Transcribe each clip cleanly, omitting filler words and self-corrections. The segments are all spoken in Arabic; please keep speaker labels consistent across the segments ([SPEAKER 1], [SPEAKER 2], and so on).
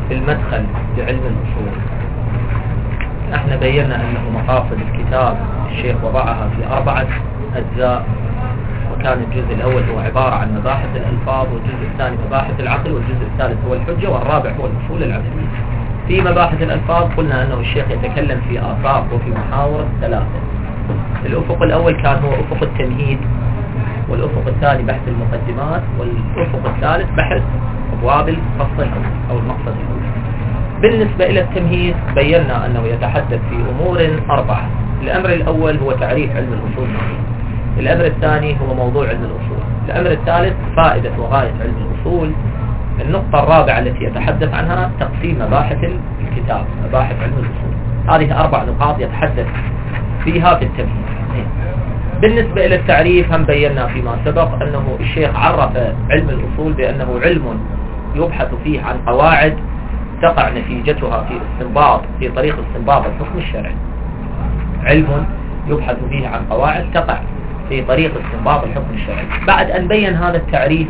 [SPEAKER 1] المدخل لعلم الأصول. احنا بينا أنه مقاصد الكتاب الشيخ وضعها في 4 أجزاء، وكان الجزء الأول هو عبارة عن مباحث الألفاظ، والجزء الثاني مباحث العقل، والجزء الثالث هو الحجة، والرابع هو الأصول العملية. في مباحث الألفاظ قلنا أنه الشيخ يتكلم في آفاق وفي محاور 3. الأفق الأول كان هو أفق التمهيد، والأفق الثاني بحث المقدمات، والأفق الثالث بحث أبواب الفصل أو المقصد الأول. بالنسبة إلى التمهيد بينا أنه يتحدث في أمور 4. الأمر الأول هو تعريف علم الأصول، الأمر الثاني هو موضوع علم الأصول، الأمر الثالث فائدة وغاية علم الأصول، النقطة الرابعة التي يتحدث عنها تقسيم مباحث الكتاب، مباحث علم الأصول. هذه 4 نقاط يتحدث فيها في التمهيد. بالنسبة إلى التعريف هم بينا فيما سبق أنه الشيخ عرف علم الأصول بأنه علم يبحث فيه عن قواعد تقع نتيجتها في استنباط، في طريق استنباط الحكم الشرعي. علم يبحث فيه عن قواعد تقع في طريق استنباط الحكم الشرعي. بعد أن بين هذا التعريف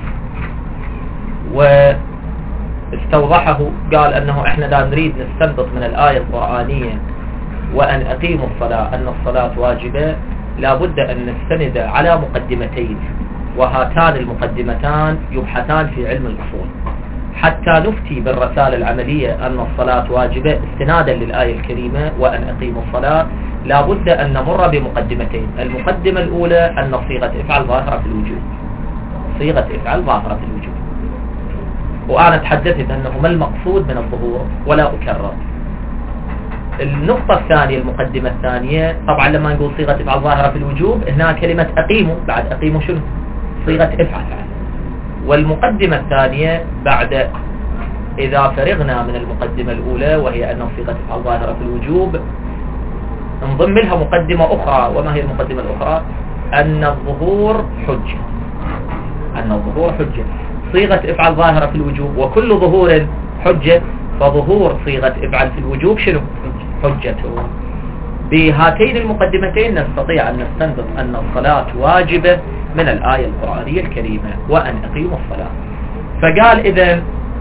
[SPEAKER 1] واستوضحه قال أنه احنا لا نريد نستنبط من الآية القرآنية وأن أقيموا الصلاة أن الصلاة واجبة، لا بد أن نستند على مقدمتين، وهاتان المقدمتان يبحثان في علم الأصول. حتى نفتي بالرسالة العملية أن الصلاة واجبة استنادا للآية الكريمة وأن أقيموا الصلاة، لا بد أن نمر بمقدمتين. المقدمة الأولى أن صيغة افعل ظاهرة في الوجوب، صيغة افعل ظاهرة في الوجوب، وأنا تحدثت أنه ما المقصود من الظهور ولا أكرر. النقطة الثانية، المقدمة الثانية، طبعا لما نقول صيغة افعل ظاهرة في الوجوب هنا كلمة أقيموا، بعد أقيموا شنو؟ صيغة افعل. والمقدمة الثانية بعد إذا فرغنا من المقدمة الأولى وهي أن صيغة افعل ظاهرة في الوجوب نضم لها مقدمة أخرى. وما هي المقدمة الأخرى؟ أن الظهور حجة، أن الظهور حجة. صيغة افعل ظاهرة في الوجوب وكل ظهور حجة، فظهور صيغة افعل في الوجوب شنو؟ حجته. بهاتين المقدمتين نستطيع أن نستنبط أن الصلاة واجبة من الآية القرآنية الكريمة وأن أقيموا الصلاة. فقال إذن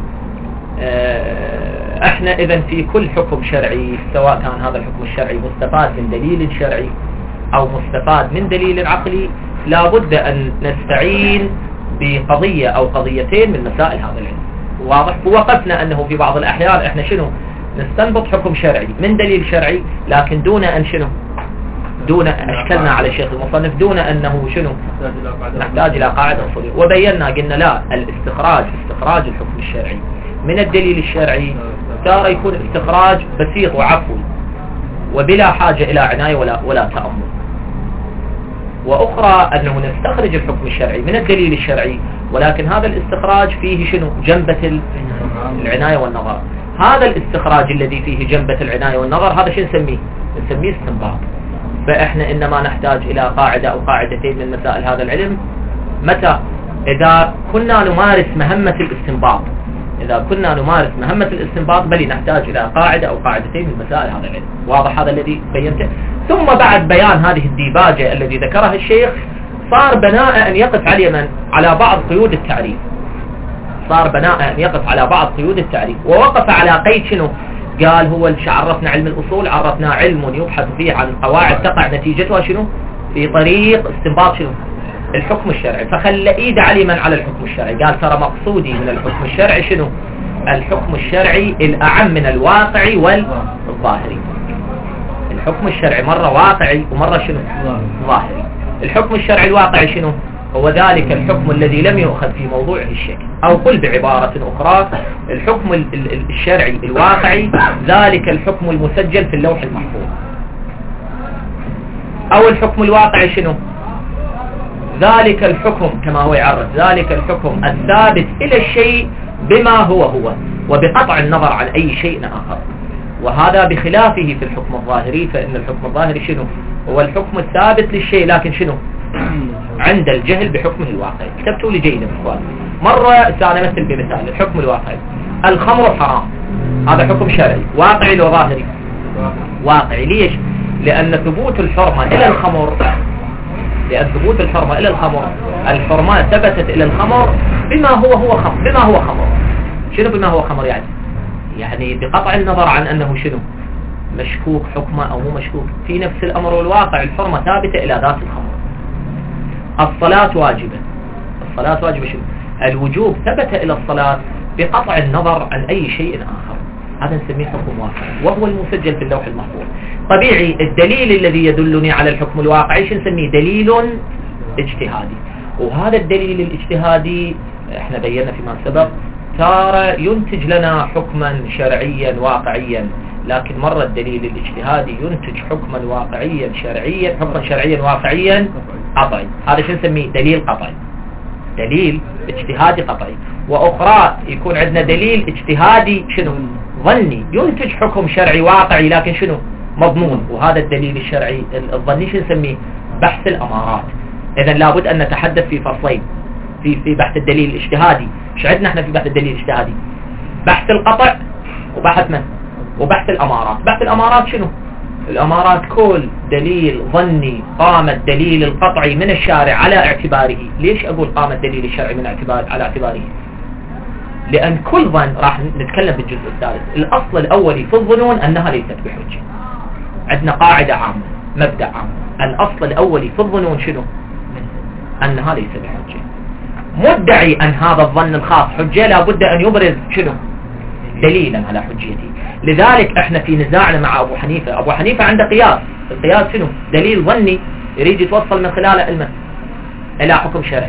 [SPEAKER 1] احنا إذن في كل حكم شرعي، سواء كان هذا الحكم الشرعي مستفاد من دليل شرعي أو مستفاد من دليل عقلي، لا بد أن نستعين بقضية أو قضيتين من مسائل هذا العلم. واضح؟ ووقفنا أنه في بعض الأحيان احنا شنو نستنبط حكم شرعي من دليل شرعي، لكن دون أن شنو، دون أشكلنا على الشيخ المصنف دون أنه شنو نحتاج إلى قاعدة أصولية. وبينا قلنا لا، الاستخراج، استخراج الحكم الشرعي من الدليل الشرعي ترى يكون استخراج بسيط وعفوي وبلا حاجة إلى عناية ولا تأمل. وأخرى أنه نستخرج الحكم الشرعي من الدليل الشرعي، ولكن هذا الاستخراج فيه شنو؟ جنبة العناية والنظر. هذا الاستخراج الذي فيه جنبة العناية والنظر هذا شو نسميه؟ نسميه استنباط. فإحنا إنما نحتاج إلى قاعدة أو قاعدتين من مسائل هذا العلم. متى؟ إذا كنا نمارس مهمة الاستنباط، إذا كنا نمارس مهمة الاستنباط بل نحتاج إلى قاعدة أو قاعدتين من مسائل هذا العلم. واضح هذا الذي بينته؟ ثم بعد بيان هذه الديباجة الذي ذكرها الشيخ صار بناء أن يقف على بعض قيود التعريف، صار بناء أن يقف على بعض قيود التعريف، ووقف على قيد شنو؟ قال هو عرفنا علم الأصول، عرفنا علم يبحث فيه عن قواعد تقع نتيجتها شنو؟ في طريق استنباط شنو؟ الحكم الشرعي. فخلى ايد علما على الحكم الشرعي، قال ترى مقصودي من الحكم الشرعي شنو؟ الحكم الشرعي الأعم من الواقعي والظاهري. الحكم الشرعي مرة واقعي ومرة شنو؟ ظاهري. الحكم الشرعي الواقعي شنو؟ هو ذلك الحكم الذي لم يؤخذ في موضوعه الشك، أو قل بعبارة أخرى الحكم الشرعي الواقعي ذلك الحكم المسجل في اللوح المحفوظ. أو الحكم الواقعي شنو؟ ذلك الحكم كما هو يعرف، ذلك الحكم الثابت إلى الشيء بما هو وبقطع النظر عن أي شيء آخر. وهذا بخلافه في الحكم الظاهري، فإن الحكم الظاهري شنو؟ هو الحكم الثابت للشيء لكن شنو؟ عند الجهل بحكمه الواقعي. كتبتوا لي جيدا إخوان. مرة سأمثل بمثال الحكم الواقعي. الخمر حرام، هذا حكم شرعي واقعي لو ظاهري؟ واقعي. ليش؟ لأن ثبوت الحرمة إلى الخمر، لأن ثبوت الحرمة إلى الخمر، الحرمة ثبتت إلى الخمر بما هو خمر. بما هو خمر شنو؟ بما هو خمر يعني بقطع النظر عن أنه شنو مشكوك حكمه أو مو مشكوك، في نفس الأمر والواقع الحرمة ثابتة إلى ذات الخمر. الصلاة واجبة، الصلاة واجبة شنو؟ الوجوب ثبت إلى الصلاة بقطع النظر عن أي شيء آخر، هذا نسميه حكم واقعي وهو المسجل في اللوح المحفوظ. طبيعي الدليل الذي يدلني على الحكم الواقعي شو نسميه؟ دليل اجتهادي، وهذا الدليل الاجتهادي احنا بينا فيما سبق تارة ينتج لنا حكما شرعيا واقعيا، لكن مرة الدليل الاجتهادي ينتج حكما واقعيا شرعيا، حكما شرعيا واقعيا قطعي، هذا شو نسميه؟ دليل قطعي، دليل اجتهادي قطعي. وأخرى يكون عندنا دليل اجتهادي شنو؟ ظني، ينتج حكم شرعي واقعي لكن شنو؟ مضمون، وهذا الدليل الشرعي الظني شو نسميه؟ بحث الأمارات. إذا لابد أن نتحدث في فصلين في بحث الدليل الاجتهادي. ايش عندنا احنا في بحث الدليل الاجتهادي؟ بحث القطع وبحث من؟ وبحث الأمارات. بحث الأمارات شنو؟ الأمارات كل دليل ظني قام الدليل القطعي من الشارع على اعتباره. ليش أقول قام الدليل الشرعي من على اعتباره؟ لأن كل ظن راح نتكلم بالجزء الثالث. الأصل الأولي في الظنون أنها ليست بحجة. عندنا قاعدة عامة، مبدأ عام، الأصل الأولي في الظنون شنو؟ أنها ليست بحجة. مدعي أن هذا الظن الخاص حجة لابد أن يبرز شنو؟ دليلا على حجيته. لذلك احنا في نزاعنا مع أبو حنيفة. أبو حنيفة عنده قياس، القياس شنو؟ دليل ظني يريد يتوصل من خلاله إلى حكم شرعي.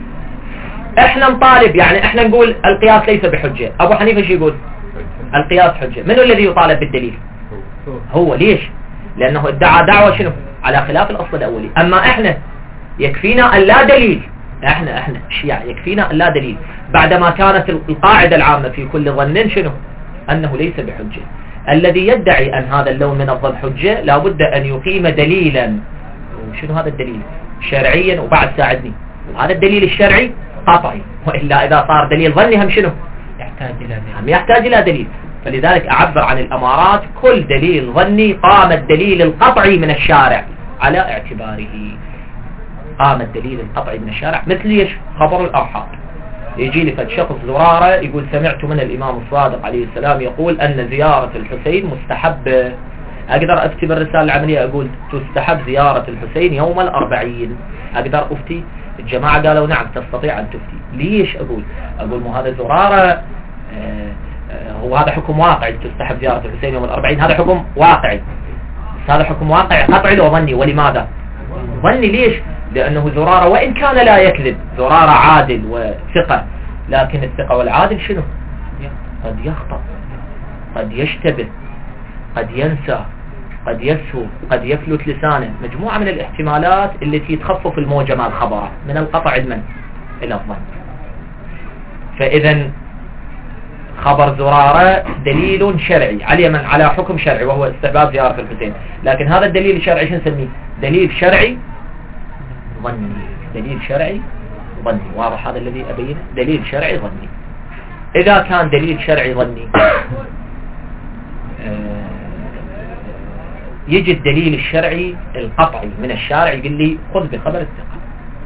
[SPEAKER 1] احنا نطالب، يعني احنا نقول القياس ليس بحجة، أبو حنيفة شو يقول؟ القياس حجة. من الذي يطالب بالدليل؟ هو. ليش؟ لأنه ادعى دعوة شنو؟ على خلاف الأصل الأولي. أما احنا يكفينا أن لا دليل، احنا الشيعة يكفينا أن لا دليل بعدما كانت القاعدة العامة في كل ظن شنو؟ أنه ليس بحجة. الذي يدعي أن هذا اللون من الظن حجة لابد أن يقيم دليلا. وشنو هذا الدليل؟ شرعيا. وبعد ساعدني، وهذا الدليل الشرعي قطعي، وإلا إذا صار دليل ظني هم شنو؟ يحتاج إلى دليل. فلذلك أعبر عن الأمارات كل دليل ظني قام الدليل القطعي من الشارع على اعتباره. قام الدليل القطعي من الشارع. مثل ايش؟ خبر الآحاد. يجي لي فد شخص زرارة يقول سمعت من الإمام الصادق عليه السلام يقول أن زيارة الحسين مستحب. أقدر أفتي بالرسالة العملية أقول تستحب زيارة الحسين يوم الأربعين. أقدر أفتي؟ الجماعة قالوا نعم تستطيع أن تفتي. ليش أقول مو هذا زرارة هو هذا حكم واقعي، تستحب زيارة الحسين يوم الأربعين، هذا حكم واقعي. هذا حكم واقعي قطعي لو ظني. ولماذا ظني؟ ليش؟ لأنه زرارة وإن كان لا يكذب، زرارة عادل وثقة، لكن الثقة والعادل شنو؟ قد يخطأ، قد يشتبه، قد ينسى، قد يسهو، قد يفلت لسانه. مجموعة من الاحتمالات التي تخفف الموجة مع الخبر من القطع إلى الظن. فإذا خبر زرارة دليل شرعي على حكم شرعي وهو استحباب زيارة الحسين، لكن هذا الدليل الشرعي شو نسميه؟ دليل شرعي ظني. دليل شرعي ظني. واضح هذا الذي أبينه؟ دليل شرعي ظني. إذا كان دليل شرعي ظني يجي الدليل الشرعي القطعي من الشارع يقول لي خذ بخبر الثقة،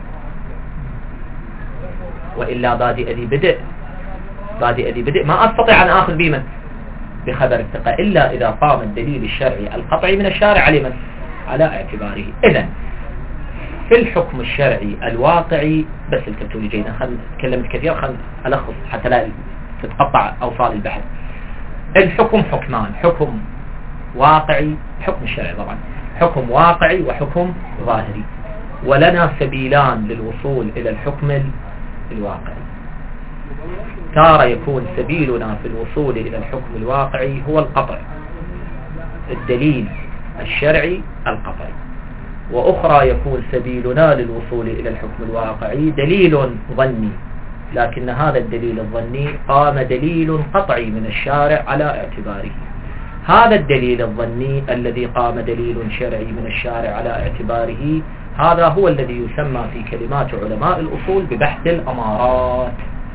[SPEAKER 1] وإلا بادئ ذي بدء ما أستطيع أن آخذ بمن؟ بخبر الثقة، إلا إذا قام الدليل الشرعي القطعي من الشارع على اعتباره. إذن في الحكم الشرعي الواقعي، بس الكتولي جيدا، تكلمت كثير، ألخص حتى لا تتقطع أوصال البحث. الحكم حكمان، حكم واقعي، حكم الشرعي طبعا، حكم واقعي وحكم ظاهري، ولنا سبيلان للوصول إلى الحكم الواقعي. تارة يكون سبيلنا في الوصول إلى الحكم الواقعي هو القطع، الدليل الشرعي القطعي، وأخرى يكون سبيلنا للوصول إلى الحكم الواقعي دليل ظني، لكن هذا الدليل الظني قام دليل قطعي من الشارع على اعتباره. هذا الدليل الظني الذي قام دليل شرعي من الشارع على اعتباره، هذا هو الذي يسمى في كلمات علماء الأصول ببحث الأمارات.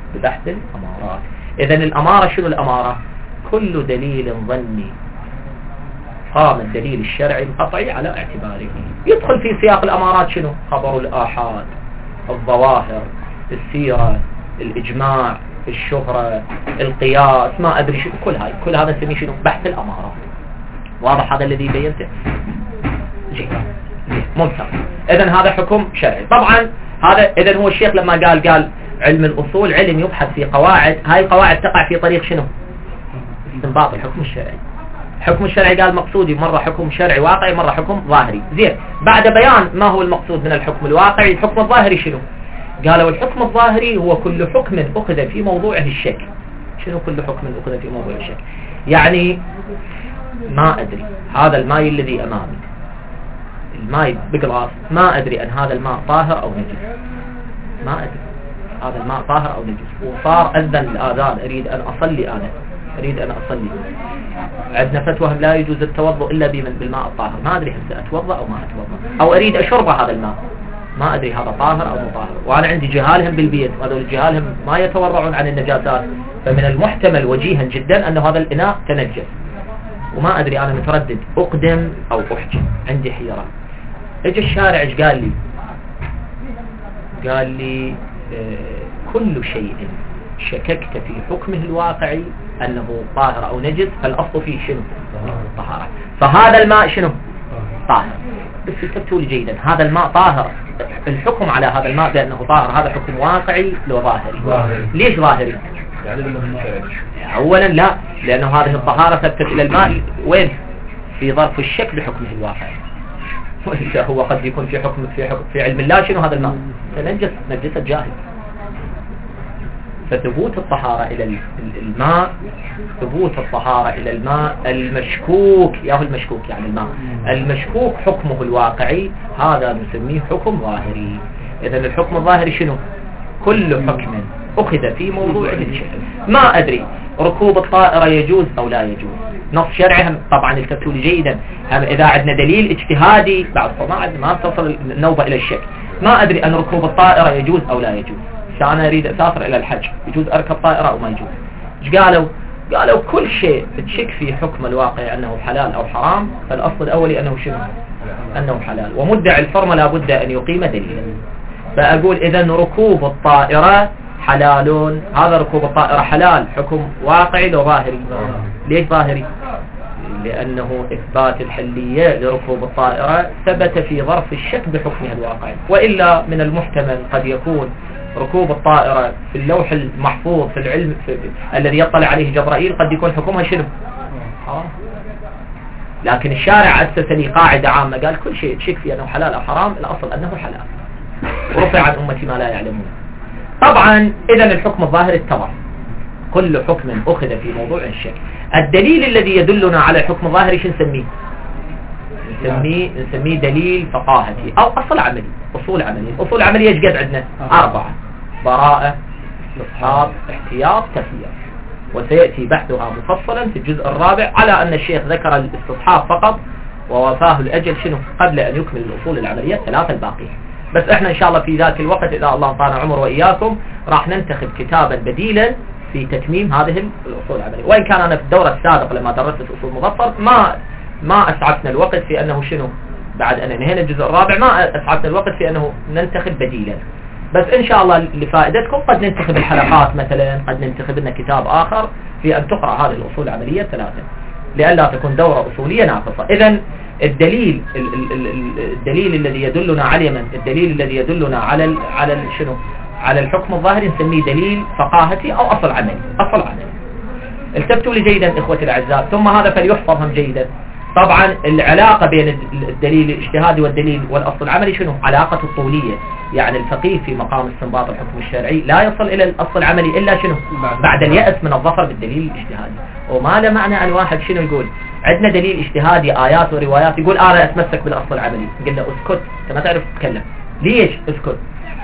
[SPEAKER 1] إذن الأمارة شنو الأمارة؟ كل دليل ظني قام الدليل الشرعي القطعي على اعتباره. يدخل في سياق الأمارات شنو؟ خبر الآحاد، الظواهر، السيرة، الإجماع، الشهرة، القياس، ما أدري شو، كل هذا نسميه شنو؟ بحث الأمارات. واضح هذا الذي بينته؟ جيد ممتاز. إذن هذا حكم شرعي. طبعا هذا إذن هو الشيخ لما قال علم الأصول علم يبحث في قواعد، هاي القواعد تقع في طريق شنو؟ استنباط الحكم الشرعي. الحكم الشرعي قال مقصودي مرة حكم شرعي واقعي، مرة حكم ظاهري. زين، بعد بيان ما هو المقصود من الحكم الواقعي، الحكم الظاهري شنو؟ قالوا الحكم الظاهري هو كل حكم أخذ في موضوعه الشك. شنو كل حكم أخذ في موضوعه الشك؟ يعني ما أدري هذا الماء الذي أمامي، الماء بقلاص، ما أدري أن هذا الماء طاهر أو نجس، ما أدري هذا الماء طاهر أو نجس، وصار أذن الآذان، أريد أن أصلي، أريد أن أصلي، عندنا فتوى لا يجوز التوضؤ إلا بالماء الطاهر، ما أدري هل سأتوضأ أو ما أتوضأ، أو أريد أشرب هذا الماء، ما أدري هذا طاهر أو مو طاهر، وأنا عندي جهالهم بالبيت، هذول الجهالهم ما يتورعون عن النجاسات، فمن المحتمل وجيها جدا أن هذا الإناء تنجس، وما أدري، أنا متردد أقدم أو أحجم، عندي حيرة. اجى الشارع ايش قال لي كل شيء شككت في حكمه الواقعي أنه طاهر أو نجس فالأصل فيه شنو؟ طهارة. فهذا الماء شنو؟ طاهر. بس انتبهوا لي جيدا، هذا الماء طاهر، الحكم على هذا الماء بأنه طاهر هذا حكم واقعي لو ظاهري. ليش ظاهري؟ أولا لا، لأنه هذه الطهارة ثبتت إلى الماء وين؟ في ظرف الشك بحكمه الواقعي. هو قد يكون في حكم في علم الله شنو هذا الماء؟ تنجس نجسة جاهل. فثبوت الطهارة إلى الماء، ثبوت الطهارة إلى الماء المشكوك، ياهو المشكوك يعني الماء المشكوك حكمه الواقعي، هذا نسميه حكم ظاهري. إذن الحكم الظاهري شنو؟ كل حكم أخذ في موضوع الشكل. ما أدري ركوب الطائرة يجوز أو لا يجوز، نص شرعي طبعا التفتوا لي جيدا، إذا عندنا دليل اجتهادي بعد ما تصل النوبة إلى الشك، ما أدري أن ركوب الطائرة يجوز أو لا يجوز. أنا أريد أسافر إلى الحج، يجوز أركب طائرة أو ما يجوز؟ إيش قالوا كل شيء تشك في حكم الواقع أنه حلال أو حرام، فالأصل الأولي أنه شنو؟ أنه حلال، ومدعي الحرمة لابد أن يقيم دليلا. فأقول إذن ركوب الطائرة حلال، هذا ركوب الطائرة حلال، حكم واقعي لو ظاهري؟ ليش ظاهري؟ لأنه إثبات الحلية لركوب الطائرة ثبت في ظرف الشك بحكمها الواقعي، وإلا من المحتمل قد يكون ركوب الطائرة في اللوح المحفوظ في العلم الذي يطلع عليه جبرائيل قد يكون حكمها شنو؟ لكن الشارع أسس لي قاعدة عامة، قال كل شيء تشك فيه أنه حلال أو حرام الأصل أنه حلال، ورفع عن أمتي ما لا يعلمون. طبعا إذن الحكم الظاهر اتضح، كل حكم أخذ في موضوع الشك. الدليل الذي يدلنا على الحكم الظاهري شو نسميه؟ نسميه دليل فقاهتي أو أصل عملي. أصول عملية ايش قد عندنا؟ 4: براءة، استصحاب، احتياط، تخيير، وسيأتي بحثها مفصلا في الجزء الرابع، على أن الشيخ ذكر الاستصحاب فقط ووفاه الأجل شنو قبل أن يكمل الأصول العملية 3 الباقية. بس احنا ان شاء الله في ذاك الوقت اذا الله اعطانا عمر واياكم راح ننتخب كتابا بديلا في تتميم هذه الاصول العمليه. وان كان انا في الدوره السابقه لما درست اصول مظفر ما اسعفنا الوقت في انه شنو بعد ان انهينا الجزء الرابع، ما اسعفنا الوقت في انه ننتخب بديلا. بس ان شاء الله لفائدتكم قد ننتخب الحلقات مثلا، قد ننتخب لنا كتاب اخر في ان تقرا هذه الاصول العمليه 3 لئلا تكون دوره اصوليه ناقصه. اذا الدليل الذي يدلنا على شنو؟ على الحكم الظاهري نسميه دليل فقاهتي او اصل عملي. التفتوا لي جيدا اخوتي الاعزاء، ثم هذا فليحفظهم جيدا. طبعا العلاقة بين الدليل الاجتهادي والدليل والاصل العملي شنو؟ علاقة الطولية، يعني الفقيه في مقام استنباط الحكم الشرعي لا يصل الى الاصل العملي الا شنو؟ بعد اليأس من الظفر بالدليل الاجتهادي. وما له معنى ان واحد شنو يقول عندنا دليل اجتهادي ايات وروايات يقول انا اتمسك بالاصل العملي، قلنا اسكت انت ما تعرف تتكلم. ليش اسكت؟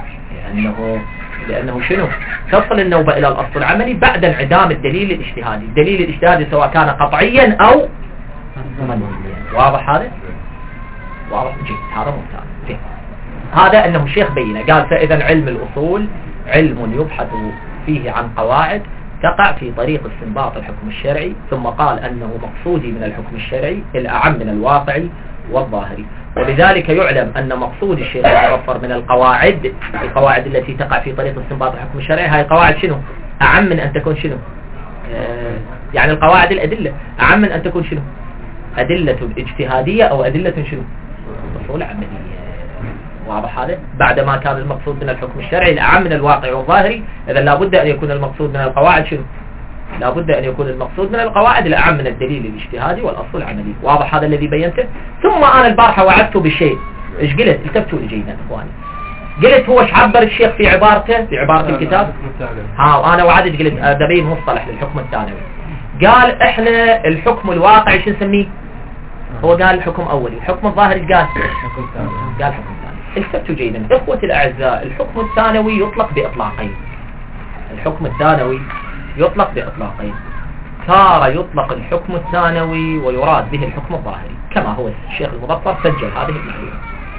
[SPEAKER 1] لانه شنو؟ تصل النوبة الى الاصل العملي بعد انعدام الدليل الاجتهادي. الدليل الاجتهادي سواء كان قطعيا او منويا. واضح هذا؟ واضح جيد، هذا ممتاز. هذا انه الشيخ بينه قال فاذا علم الاصول علم يبحث فيه عن قواعد تقع في طريق استنباط الحكم الشرعي، ثم قال أنه مقصودي من الحكم الشرعي الأعم من الواقعي والظاهري. وبذلك يعلم أن مقصود الشيخ المظفر من القواعد التي تقع في طريق استنباط الحكم الشرعي هاي قواعد شنو؟ أعم من أن تكون شنو يعني القواعد الأدلة أعم من أن تكون شنو أدلة اجتهادية أو أدلة شنو أصول عملية. واضح هذا؟ بعدما كان المقصود من الحكم الشرعي الأعم من الواقع والظاهري، إذا لابد أن يكون المقصود من القواعد شنو لابد أن يكون المقصود من القواعد الأعم من الدليل الاجتهادي والأصل العملي. واضح هذا الذي بينته؟ ثم أنا البارحة وعدت بشيء، إيش قلت؟ التفتوا لي جيدا إخواني. قلت هو ايش عبر الشيخ في عبارته في عبارة الكتاب؟ وأنا وعدت قلت أدبين مصطلح للحكم الثانوي. قال إحنا الحكم الواقعي شو نسميه؟ هو قال الحكم أولي. الحكم الظاهري قال حكم ثاني. التفتوا جيدا إخوتي الأعزاء، الحكم الثانوي يطلق بإطلاقين. الحكم الثانوي يطلق بإطلاقين. تارة يطلق الحكم الثانوي ويراد به الحكم الظاهري، كما هو الشيخ المظفر سجل هذه المعلومة.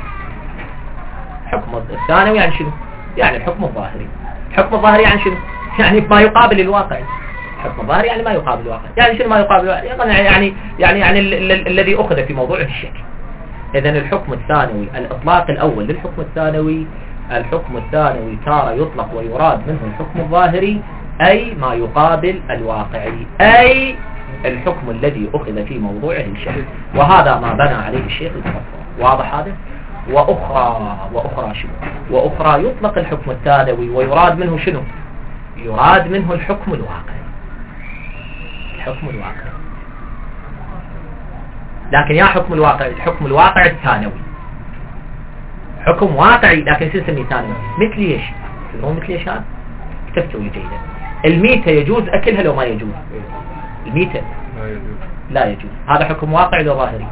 [SPEAKER 1] الحكم الثانوي يعني شنو؟ يعني الحكم الظاهري. الحكم الظاهري يعني شنو؟ يعني ما يقابل الواقع. الحكم الظاهري يعني ما يقابل الواقع. يعني شنو ما يقابل الواقع؟ يعني الذي أخذ في موضوع الشك. إذن الحكم الثانوي الإطلاق الأول للحكم الثانوي، الحكم الثانوي تارة يطلق ويراد منه الحكم الظاهري أي ما يقابل الواقعي، أي الحكم الذي أخذ في موضوعه الشك، وهذا ما بنى عليه الشيخ المظفر. واضح هذا؟ وأخرى شنو؟ وأخرى يطلق الحكم الثانوي ويراد منه شنو؟ يراد منه الحكم الواقعي. الحكم الواقعي. لكن يا حكم الواقعي، الحكم الواقعي الثانوي حكم واقعي لكن شو نسميه ثانوي؟ مثل ايش؟ تدرون مثل ايش هذا؟ اكتبتوا لي جيدا. الميتة يجوز أكلها لو ما يجوز؟ الميتة لا يجوز. هذا حكم واقعي لو ظاهري؟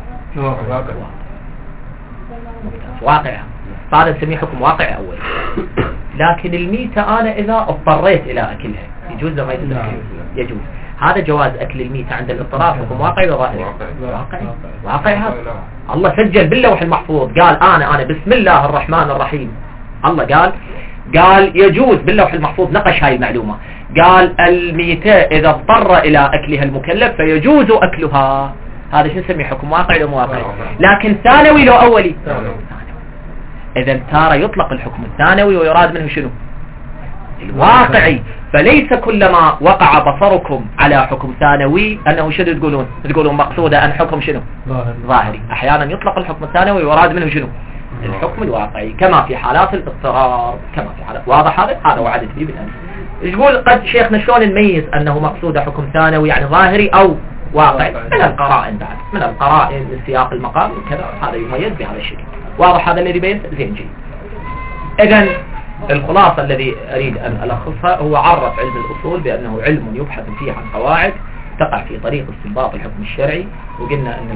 [SPEAKER 1] واقع. هذا نسميه حكم واقعي أول. لكن الميتة أنا إذا اضطريت إلى أكلها يجوز لو ما يجوز؟ يجوز. هذا جواز أكل الميتة عند الاضطرار حكم واقعي وظاهري؟ واقعي. هذا الله سجل باللوح المحفوظ، قال أنا بسم الله الرحمن الرحيم. الله قال يجوز باللوح المحفوظ، نقش هاي المعلومة. قال الميتة إذا اضطر إلى أكلها المكلف فيجوز أكلها. هذا شو نسميه؟ حكم واقعي لو واقعي؟ لكن ثانوي لو أولي؟ إذا تارى يطلق الحكم الثانوي ويراد منه شنو؟ الواقعي. فليس كلما وقع بصركم على حكم ثانوي أنه شنو تقولون مقصودة أن حكم شنو؟ ظاهري. أحيانا يطلق الحكم الثانوي ويراد منه شنو؟ الحكم الواقعي، كما في حالات الاضطرار، كما في حالات. واضح هذا وعدت به بالأمس. يقول قد شيخنا شلون نميز أنه مقصود حكم ثانوي يعني ظاهري أو واقعي؟ من القرائن بعد، من القرائن من سياق المقام كذا، هذا يميز بهذا الشكل. واضح هذا الذي بين زين جيد. إذن الخلاصة الذي أريد أن ألخصها هو عرف علم الأصول بأنه علم يبحث فيه عن قواعد تقع في طريق استنباط الحكم الشرعي. وقلنا أن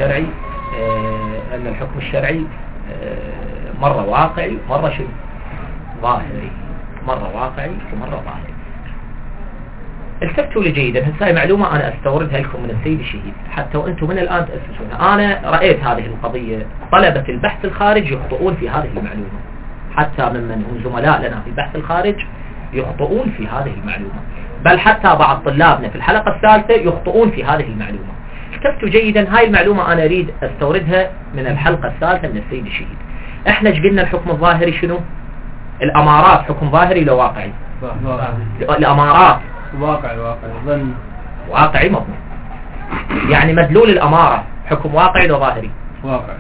[SPEAKER 1] الحكم الشرعي مرة واقعي ومرة شنو؟ ظاهري. مرة واقعي ومرة ظاهري. التفتوا لي جيدا. هسه معلومة أنا أستوردها لكم من السيد الشهيد حتى وأنتم من الآن تأسسونها. أنا رأيت هذه القضية، طلبة البحث الخارج يخطئون في هذه المعلومة، حتى ممن هم زملاء لنا في البحث الخارج يخطئون في هذه المعلومة، بل حتى بعض طلابنا في الحلقة الثالثة يخطئون في هذه المعلومة. التفتوا جيدا. هاي المعلومة أنا أريد أستوردها من الحلقة الثالثة من السيد الشهيد. إحنا قلنا الحكم الظاهري شنو؟ الأمارات حكم ظاهري لو واقعي؟ الأمارات
[SPEAKER 2] واقعي ظن
[SPEAKER 1] واقعي مضمون. يعني مدلول الأمارة حكم واقعي لو ظاهري؟
[SPEAKER 2] واقعي.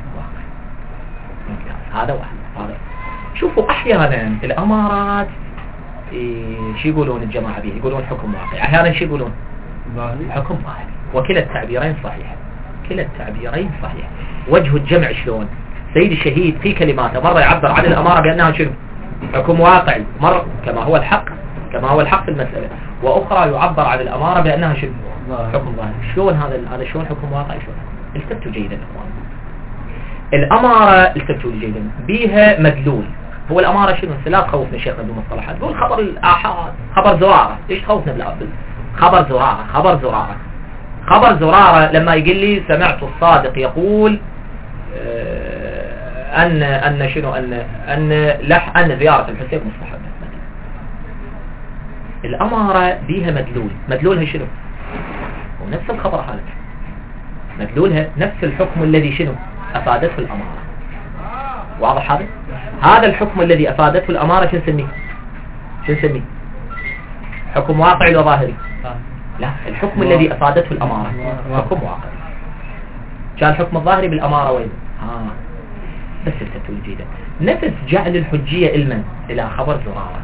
[SPEAKER 1] هذا واحد. هذا شوفوا أحيانا الأمارات شو يقولون الجماعة به؟ يقولون حكم واقعي، أحيانا شو يقولون؟ حكم ظاهري. وكلا التعبيرين صحيح. كلا التعبيرين صحيح. وجه الجمع شلون؟ سيد الشهيد في كلماته مرة يعبر عن الأمارة بأنها شنو؟ حكم واقعي، مرة كما هو الحق في المسألة، وأخرى يعبر عن الأمارة بأنها شنو؟ حكم ظاهري. شلون هذا شلون حكم واقعي؟ شلون؟ التفتوا جيدا إخوان. الأمارة التفتوا جيدا بيها مدلول. هو الأمارة شنو؟ لا تخوفنا شيخنا بالمصطلحات. تقول خبر الآحاد، خبر زرارة. إيش تخوفنا بالأبل؟ خبر زرارة لما يقول لي سمعت الصادق يقول أن شنو أن زيارة الحسين مستحبة. الأمارة بيها مدلولها شنو؟ ونفس الخبر هذا مدلولها نفس الحكم الذي شنو أفادته الأمارة. واضح هذا الحكم الذي أفادته الأمارة شو نسميه؟ حكم واقعي ولا ظاهري؟ لا، الحكم الذي أفادته الأمارة حكم واقعي. كان الحكم الظاهري بالأمارة وين؟ بس الفتوى الجديدة نفس جعل الحجية علما إلى خبر زرارة،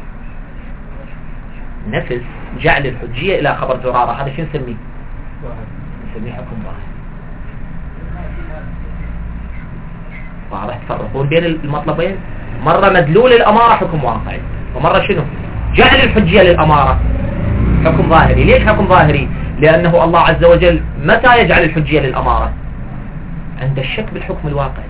[SPEAKER 1] نفس جعل الحجية إلى خبر زرارة، هذا شو نسميه؟ نسميه حكم ظاهري. واضح تفرقون بين المطلبين؟ مرة مدلول الأمارة حكم واقعي، ومرة شنو؟ جعل الحجية للأمارة حكم ظاهري. ليش حكم ظاهري؟ لأنه الله عز وجل متى يجعل الحجية للأمارة؟ عند الشك بالحكم الواقعي.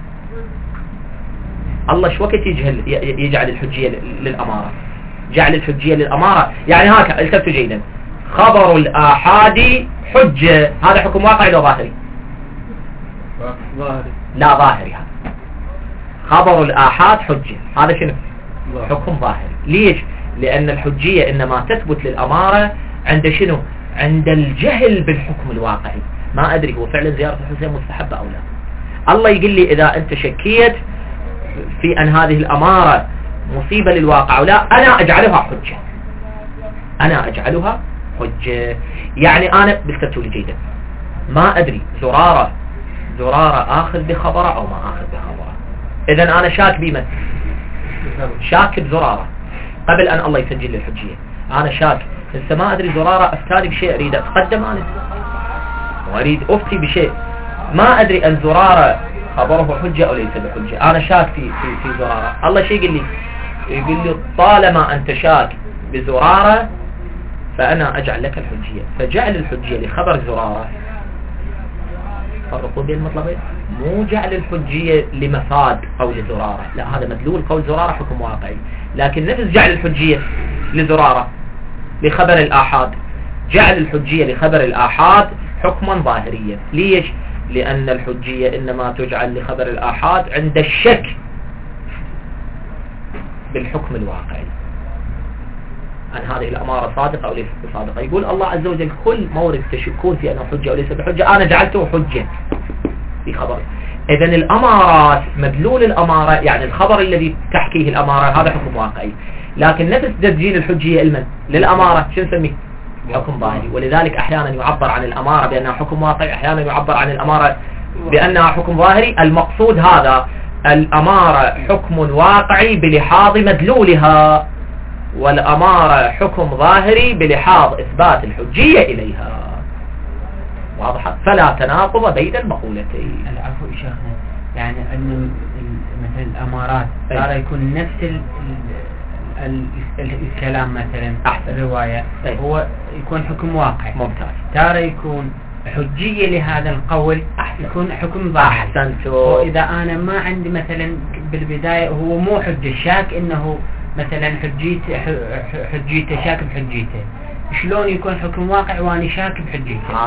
[SPEAKER 1] الله شو وقت يجعل الحجية للأمارة؟ جعل الحجية للأمارة يعني هكذا التفتوا جيدا، خبر الآحاد حجة، هذا حكم واقعي ولا ظاهري؟
[SPEAKER 2] ظاهري.
[SPEAKER 1] لا ظاهري. هذا خبر الآحاد حجة، هذا شنو؟ حكم ظاهري. ليش؟ لأن الحجية إنما تثبت للأمارة عند شنو؟ عند الجهل بالحكم الواقعي. ما أدري هو فعلا زيارة الحسين مستحبة أو لا. الله يقول لي إذا أنت شكيت في أن هذه الأمارة مصيبة للواقع ولا، أنا أجعلها حجة، أنا أجعلها حجة. يعني أنا بالكتب جيدا ما أدري زرارة آخذ بخبره أو ما آخذ بخبره، إذن أنا شاك بمن؟ شاك بزرارة قبل أن الله يسجل لي الحجية. أنا شاك لسه ما أدري زرارة أفتاني بشيء، أريد أتقدم أنا وأريد أفتي بشيء، ما أدري أن زرارة خبره حجة أو ليس بحجة. أنا شاك في زرارة. الله شيء يقول لي طالما أنت شاك بزرارة فأنا أجعل لك الحجية. فجعل الحجية لخبر زرارة، فرقوا بين المطلبين، مو جعل الحجية لمفاد أو لزرارة، لا، هذا مدلول قول زرارة حكم واقعي. لكن نفس جعل الحجية لزرارة لخبر الآحاد، جعل الحجية لخبر الآحاد حكما ظاهريا. ليش؟ لأن الحجية إنما تجعل لخبر الآحاد عند الشك بالحكم الواقعي أن هذه الأمارة صادقة أو ليست بصادقة. يقول الله عز وجل كل مورد تشكون في أنه حجة أو ليس بحجة أنا جعلته حجة في خبر. إذن الأمارات مدلول الأمارة يعني الخبر الذي تحكيه الأمارة هذا حكم واقعي، لكن نفس تسجيل الحجية علما للأمارة شو نسميه؟ حكم ظاهري. ولذلك أحيانا يعبر عن الأمارة بأنها حكم واقعي، أحيانا يعبر عن الأمارة بأنها حكم ظاهري. المقصود هذا الأمارة حكم واقعي بلحاظ مدلولها، والأمارة حكم ظاهري بلحاظ إثبات الحجية إليها. واضحة؟ فلا تناقض بين المقولتين.
[SPEAKER 3] العفو شيخنا، يعني أنه مثل الأمارات ترى يكون نفس الكلام مثلا الرواية هو يكون حكم واقعي
[SPEAKER 1] ممتاز،
[SPEAKER 3] ترى يكون حجية لهذا القول يكون حكم ظاهري.
[SPEAKER 1] أحسنت.
[SPEAKER 3] وإذا أنا ما عندي مثلا بالبداية هو مو حجة، شاك إنه مثلا حجيته شاك بحجيته، شلون يكون حكم واقع وأنا شاك بحجيته؟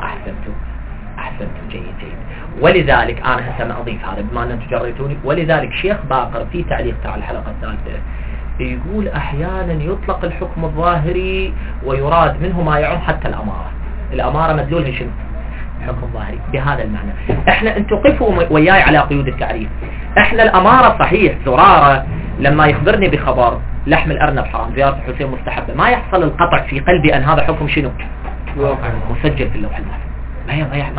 [SPEAKER 1] أحسنت جيد. ولذلك أنا هسه أضيف هذا بما أنكم جريتوني. ولذلك شيخ باقر في تعليق على الحلقة الثالثة يقول أحيانا يطلق الحكم الظاهري ويراد منه ما يعم حتى الأمارة مدلولها شنو؟ حكم ظاهري بهذا المعنى. احنا انتوا قفوا وياي على قيود التعريف. احنا الأمارة صحيح زرارة لما يخبرني بخبر لحم الأرنب حرام زيارة الحسين مستحبة ما يحصل القطع في قلبي أن هذا حكم شنو؟ مسجل في اللوح المحفوظ. ما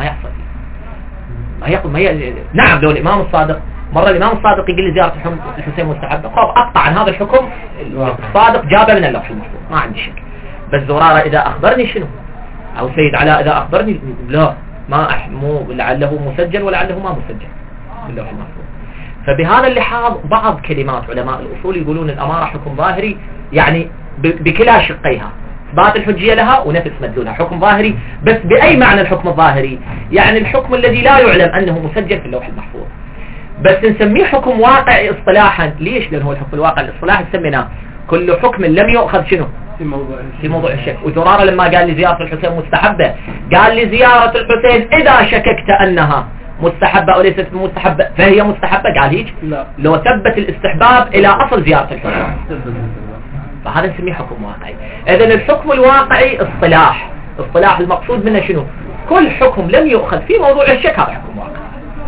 [SPEAKER 1] يحصل. نعم لو الإمام الصادق مرة الإمام الصادق يقول لي زيارة الحسين مستحبة أقطع عن هذا الحكم الصادق جابه من اللوح المحفوظ ما عندي شك. بس زرارة إذا أخبرني شنو أو سيد علاء إذا أخبرني لا مو لعله مسجل ولعله ما مسجل في اللوح المحفوظ. فبهذا اللحاظ بعض كلمات علماء الأصول يقولون الأمارة حكم ظاهري يعني بكلا شقيها إثبات الحجية لها ونفس مدلولها حكم ظاهري. بس بأي معنى الحكم الظاهري؟ يعني الحكم الذي لا يعلم أنه مسجل في اللوح المحفوظ، بس نسميه حكم واقعي اصطلاحا. ليش؟ لأنه الحكم الواقعي الاصطلاحي سميناه كل حكم لم يؤخذ شنو في موضوع الشك. وزرارة لما قال لي زيارة الحسين مستحبة قال لي زيارة الحسين إذا شككت أنها مستحبة أو ليست مستحبة فهي مستحبة. قال هيك لو ثبت الاستحباب إلى أصل زيارة الحسين فهذا نسميه حكم واقعي. إذن الحكم الواقعي اصطلاح المقصود منه شنو؟ كل حكم لم يؤخذ في موضوع الشك هذا حكم واقعي.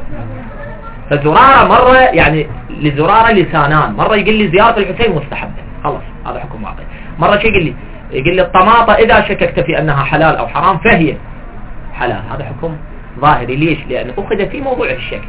[SPEAKER 1] فزرارة مرة يعني لزرارة لسانان، مرة يقول لي زيارة الحسين مستحبة خلاص هذا حكم واقعي، مرة شيء يقول لي يقول لي الطماطة إذا شككت في أنها حلال أو حرام فهي حلال. هذا حكم ظاهري. ليش؟ لأنه أخذ في موضوع الشك.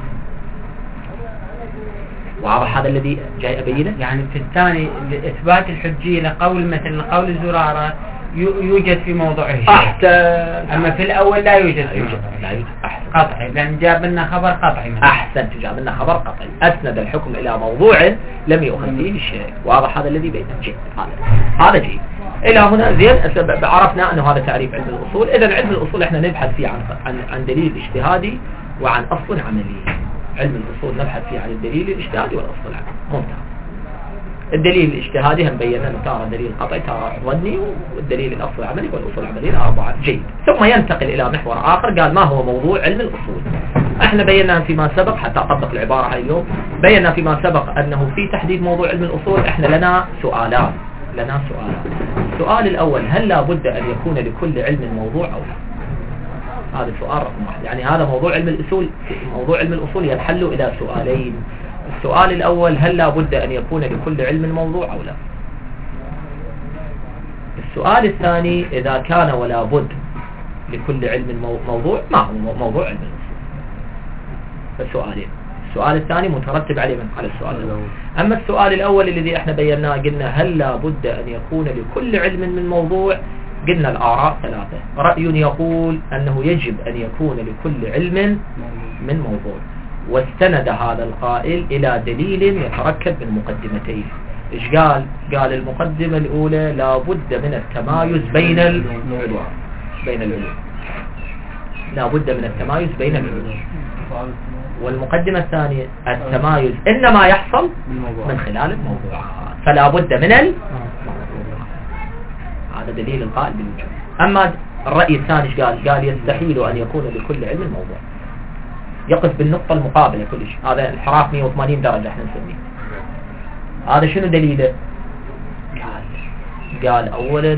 [SPEAKER 1] واضح هذا الذي جاي أبينه؟
[SPEAKER 3] يعني في الثاني إثبات الحجية لقول مثل قول الزرارة يوجد في موضوعه الشك.
[SPEAKER 1] أحسن.
[SPEAKER 3] أما في الأول لا يوجد.
[SPEAKER 1] لا يوجد. أحسن.
[SPEAKER 3] قطعي، لأن جاب لنا خبر قطعي مثلا.
[SPEAKER 1] أحسن، جاب لنا خبر قطعي، أسند الحكم إلى موضوع لم يؤخذ فيه الشك. واضح هذا الذي بينه؟ جيد. هذا جيد. إلى هنا زين. عرفنا أنه هذا تعريف علم الأصول. إذا علم الأصول إحنا نبحث فيه عن دليل اجتهادي وعن أصل عملي. علم الأصول نبحث فيه عن الدليل الاجتهادي والأصل العملي. ممتاز. الدليل الاجتهادي هم بينا أنه تارة دليل قطعي، تارة ظني، والدليل الأصل العملي والأصول العملية 4. جيد. ثم ينتقل إلى محور آخر، قال ما هو موضوع علم الأصول. احنا بينا فيما سبق، حتى أطبق العبارة هاي اليوم، بينا فيما سبق أنه في تحديد موضوع علم الأصول احنا لنا سؤالان. السؤال الأول: هل لا بد أن يكون لكل علم موضوع أو لا؟ هذا سؤال رقم 1. يعني هذا موضوع علم الأصول. موضوع علم الأصول ينحل إلى سؤالين. السؤال الأول: هل لا بد أن يكون لكل علم موضوع أو لا؟ السؤال الثاني: إذا كان ولا بد لكل علم موضوع، ما هو موضوع علم الأصول؟ السؤالين. السؤال الثاني مترتب عليه على السؤال الأول. أما السؤال الأول الذي احنا بيناه، قلنا هل لا بد أن يكون لكل علم من موضوع؟ قلنا الآراء 3. رأي يقول أنه يجب أن يكون لكل علم من موضوع، واستند هذا القائل إلى دليل يتركب من مقدمتين. إيش قال؟ قال المقدمة الأولى: لا بد من التمايز بين العلوم. لا بد من التمايز بين العلوم. والمقدمة الثانية: التمايز إنما يحصل من خلال الموضوعات، فلا بد من هذا دليل القائل بالوجوب. أما الرأي الثاني قال يستحيل أن يكون لكل علم موضوع، يقف بالنقطة المقابلة كل شيء. هذا انحراف 180 درجة احنا نسميه. هذا شنو دليله؟ قال أولا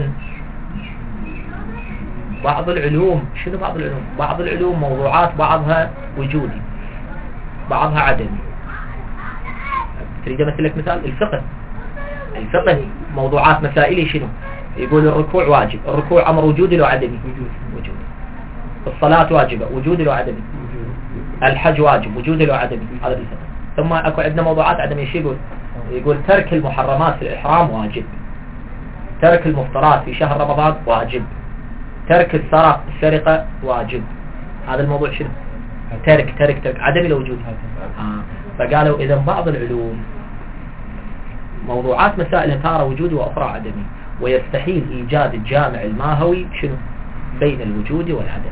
[SPEAKER 1] بعض العلوم. شنو بعض العلوم؟ بعض العلوم موضوعات، بعضها وجودي، بعضها عدمي. تريد أمثل لك مثال؟ الفقه موضوعات مسائلي شنو؟ يقول الركوع واجب. الركوع أمر وجودي لو عدمي؟ وجودي. الصلاة واجبة، وجودي لو عدمي؟ الحج واجب، وجودي لو عدمي؟ هذا الفقه. ثم أكو عندنا موضوعات عدمية. شو يقول ترك المحرمات في الإحرام واجب، ترك المفطرات في شهر رمضان واجب، ترك السرقة واجب. هذا الموضوع شنو؟ ترك عدمي لو وجودي. فقالوا إذا بعض العلوم موضوعات مسائل تارة وجودي وأخرى عدمي، ويستحيل إيجاد الجامع الماهوي شنو بين الوجود والعدم.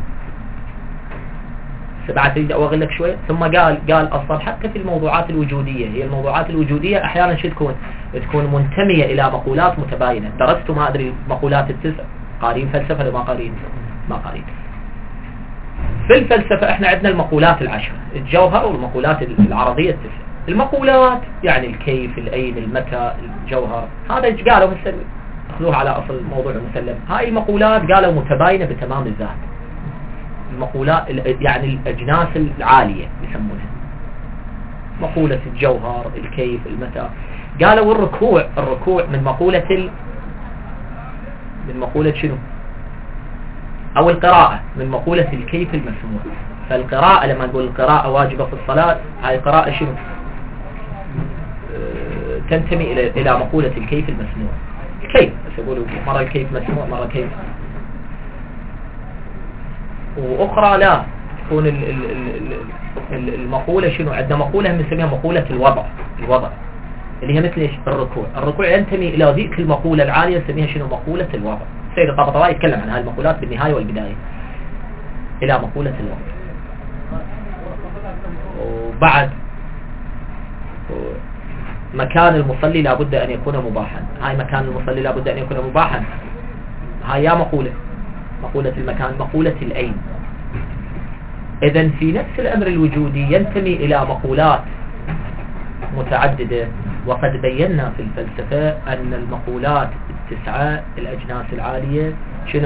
[SPEAKER 1] سبعة تريد أوغل لك شوية. ثم قال أصلا حتى في الموضوعات الوجودية، هي الموضوعات الوجودية أحيانا شو تكون منتمية إلى مقولات متباينة. درستوا ما أدري مقولات التسع، قارين فلسفة لما قارين؟ ما قارين. في الفلسفة احنا عندنا المقولات 10، الجوهر والمقولات العرضية 9. المقولات يعني الكيف، الأين، المتى، الجوهر، هذا قالوا أخذوها على أصل الموضوع المسلم. هاي المقولات قالوا متباينة بتمام الذات. المقولات يعني الأجناس العالية يسمونها، مقولة الجوهر، الكيف، المتى. قالوا الركوع من مقولة شنو؟ أو القراءة من مقولة الكيف المسموع. فالقراءة لما نقول القراءة واجبة في الصلاة، هاي القراءة شنو؟ تنتمي إلى مقولة الكيف المسموع. الكيف بس يقولوا مرة الكيف مسموع، مرة كيف. وأخرى لا تكون المقولة شنو؟ عندنا مقولة بنسميها مقولة الوضع اللي هي مثل ايش؟ الركوع ينتمي إلى ذيك المقولة العالية نسميها شنو؟ مقولة الوضع. السيد الطبطبائي يتكلم عن هذه المقولات بالنهاية والبداية إلى مقولة الوضع. وبعد مكان المصلي لابد أن يكون مباحا. هاي مكان المصلي لابد أن يكون مباحا، هاي يا مقولة المكان، مقولة الأين. إذن في نفس الأمر الوجودي ينتمي إلى مقولات متعددة. وقد بينا في الفلسفة أن المقولات 9 الأجناس العالية شنو؟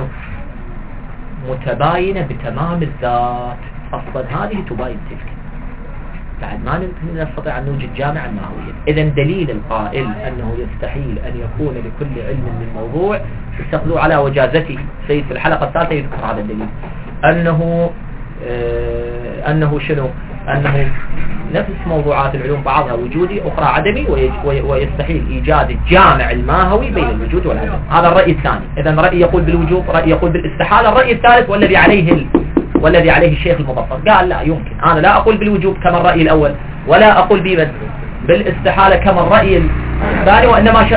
[SPEAKER 1] متباينة بتمام الذات. أصلا هذه تباين تلك. بعد ما نستطيع أن نوجد جامعا ماهويا. إذا دليل القائل أنه يستحيل أن يكون لكل علم من موضوع استقلوا على وجازته. سيد في الحلقة الثالثة يذكر هذا الدليل أنه شنو؟ أنه نفس موضوعات العلوم بعضها وجودي أخرى عدمي، ويستحيل إيجاد الجامع الماهوي بين الوجود والعدم. هذا الرأي الثاني. إذا رأي يقول بالوجوب، رأي يقول بالاستحالة. الرأي الثالث والذي عليه الشيخ المظفر قال لا يمكن. أنا لا أقول بالوجوب كما الرأي الأول، ولا أقول بالاستحالة كما الرأي الثاني، وإنما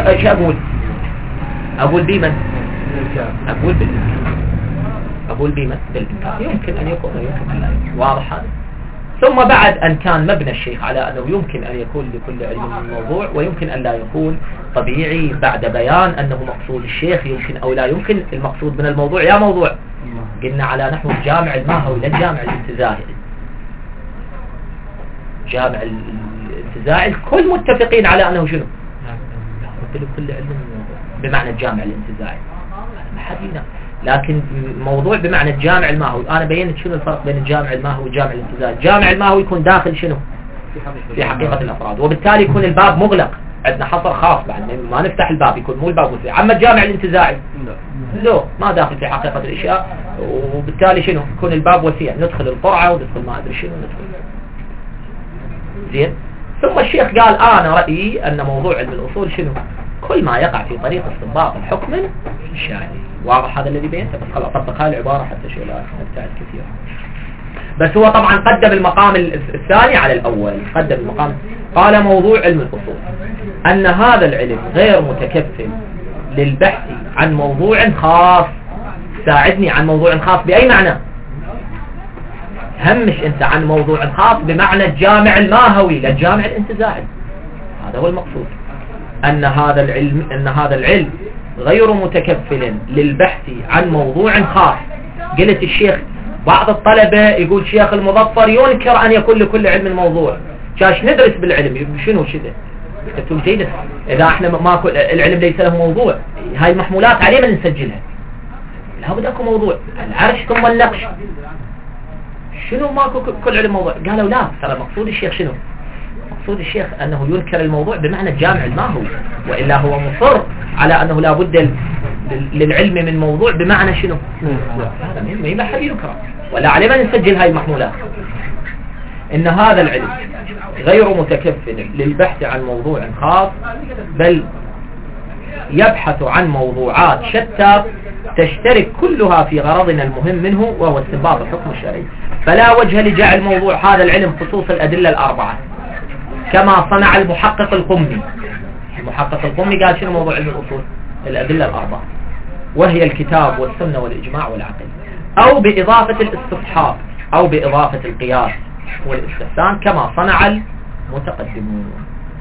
[SPEAKER 1] أقول بمن؟ أقول بمن؟ بالإمكان. يمكن أن يكون ويمكن أن لا يكون. واضح هذا؟ ثم بعد أن كان مبنى الشيخ على أنه يمكن أن يكون لكل علم من موضوع ويمكن أن لا يكون، طبيعي بعد بيان أنه مقصود الشيخ يمكن أو لا يمكن، المقصود من الموضوع يا موضوع قلنا على نحو الجامع الماهوي لا الجامع الانتزاعي. جامع الانتزاعي الكل متفقين على أنه شنو؟ لكل علم من موضوع بمعنى الجامع الانتزاعي ما حد ينام. لكن موضوع بمعنى الجامع الماهوي، أنا بينت شنو الفرق بين الجامع الماهوي والجامع الانتزاعي. الجامع الماهوي يكون داخل شنو؟ في حقيقة الأفراد، وبالتالي يكون الباب مغلق، عندنا حصر خاص بعد ما نفتح الباب، يكون مو الباب مفتوح. أما الجامع الانتزاعي لا ما داخل في حقيقة الأشياء، وبالتالي شنو؟ يكون الباب وسيع، ندخل القرعة وندخل ما أدري شنو ندخل. زين. ثم الشيخ قال أنا رأيي أن موضوع علم الأصول شنو؟ كل ما يقع في طريق استنباط الحكم الشرعي. واضح هذا الذي بينته؟ بس خلاص طبق هاي العبارة حتى شيء لا نبتعد كثير. بس هو طبعا قدم المقام الثاني على الأول. قدم المقام، قال موضوع علم الأصول أن هذا العلم غير متكفل للبحث عن موضوع خاص. ساعدني، عن موضوع خاص بأي معنى؟ همش أنت عن موضوع خاص بمعنى الجامع الماهوي لا الجامع الانتزاعي. هذا هو المقصود. أن هذا العلم غير متكفل للبحث عن موضوع خاص. قلت الشيخ بعض الطلبة يقول شيخ المظفر ينكر أن يكون لكل علم موضوع. كاش ندرس بالعلم شنو كذا؟ تقول جيدة إذا احنا ما العلم ليس له موضوع، هاي المحمولات عليه من نسجلها. لا بد أكو موضوع، العرش ثم النقش. شنو ماكو كل علم موضوع؟ قالوا لا، ترى مقصود الشيخ شنو؟ مقصود الشيخ أنه ينكر الموضوع بمعنى الجامع الماهوي، وإلا هو مصر على أنه لا بد للعلم من موضوع بمعنى شنو؟ ما يبحث ينكر، ولا عليه ما نسجل هاي المحمولات. إن هذا العلم غير متكفل للبحث عن موضوع خاص، بل يبحث عن موضوعات شتى تشترك كلها في غرضنا المهم منه وهو استنباط الحكم الشرعي. فلا وجه لجعل موضوع هذا العلم خصوص الأدلة الأربعة كما صنع المحقق القمي. المحقق القمي قال شنو موضوع علم الأصول؟ الأدلة الأربعة، وهي الكتاب والسنة والإجماع والعقل، أو بإضافة الاستصحاب أو بإضافة القياس والاستحسان كما صنع المتقدمون.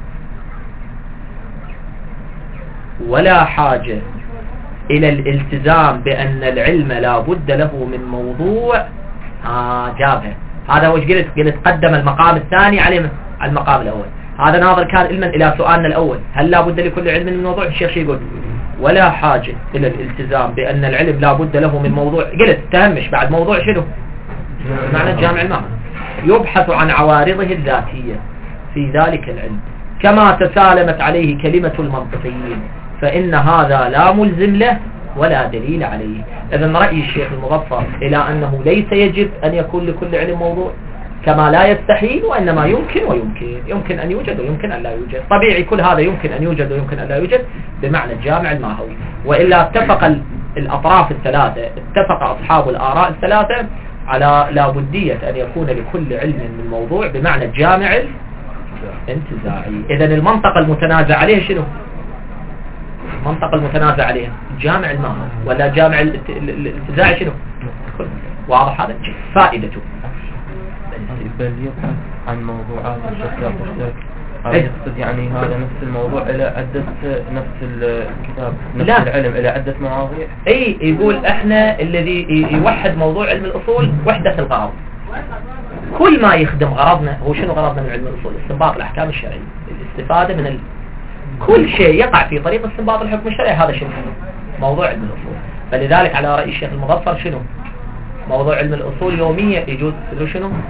[SPEAKER 1] ولا حاجة إلى الالتزام بأن العلم لا بد له من موضوع. جابها. هذا وش قلت قدم المقام الثاني على المقام الأول. هذا ناظر كان علما إلى سؤالنا الأول، هل لا بد لكل علم من موضوع؟ الشيخ يقول ولا حاجة إلى الالتزام بأن العلم لا بد له من موضوع. قلت تهمش بعد موضوع شنو؟ معنى الجامع المعنى يبحث عن عوارضه الذاتية في ذلك العلم كما تسالمت عليه كلمة المنطقيين، فإن هذا لا ملزم له ولا دليل عليه. إذن رأي الشيخ المظفر إلى أنه ليس يجب أن يكون لكل علم موضوع، كما لا يستحيل وإنما يمكن يمكن أن يوجد ويمكن أن لا يوجد. طبيعي كل هذا يمكن أن يوجد ويمكن أن لا يوجد بمعنى الجامع الماهوي. وإلا اتفق الأطراف الثلاثة، اتفق أصحاب الآراء الثلاثة على لا بدية أن يكون لكل علم من موضوع بمعنى الجامع الانتزاعي. إذن المنطقة المتنازع عليه شنو؟ المنطقة المتنازع عليها الجامع الماهوي ولا جامع الانتزاعي شنو؟ واضح هذا؟ فائدته
[SPEAKER 2] بل يبحث عن موضوعات الشتى تشترك. يقصد يعني هذا نفس الموضوع إلى عدة، نفس الكتاب نفس العلم إلى عدة مواضيع.
[SPEAKER 1] أي يقول إحنا الذي يوحد موضوع علم الأصول وحدة الغرض. كل ما يخدم غرضنا هو شنو غرضنا من علم الأصول؟ استنباط الأحكام الشرعية، الاستفادة من كل شيء يقع في طريق استنباط الحكم الشرعي. هذا شنو؟ موضوع علم الأصول. فلذلك على رأي الشيخ المظفر شنو؟ موضوع علم الأصول يوميا يجوز له شنو؟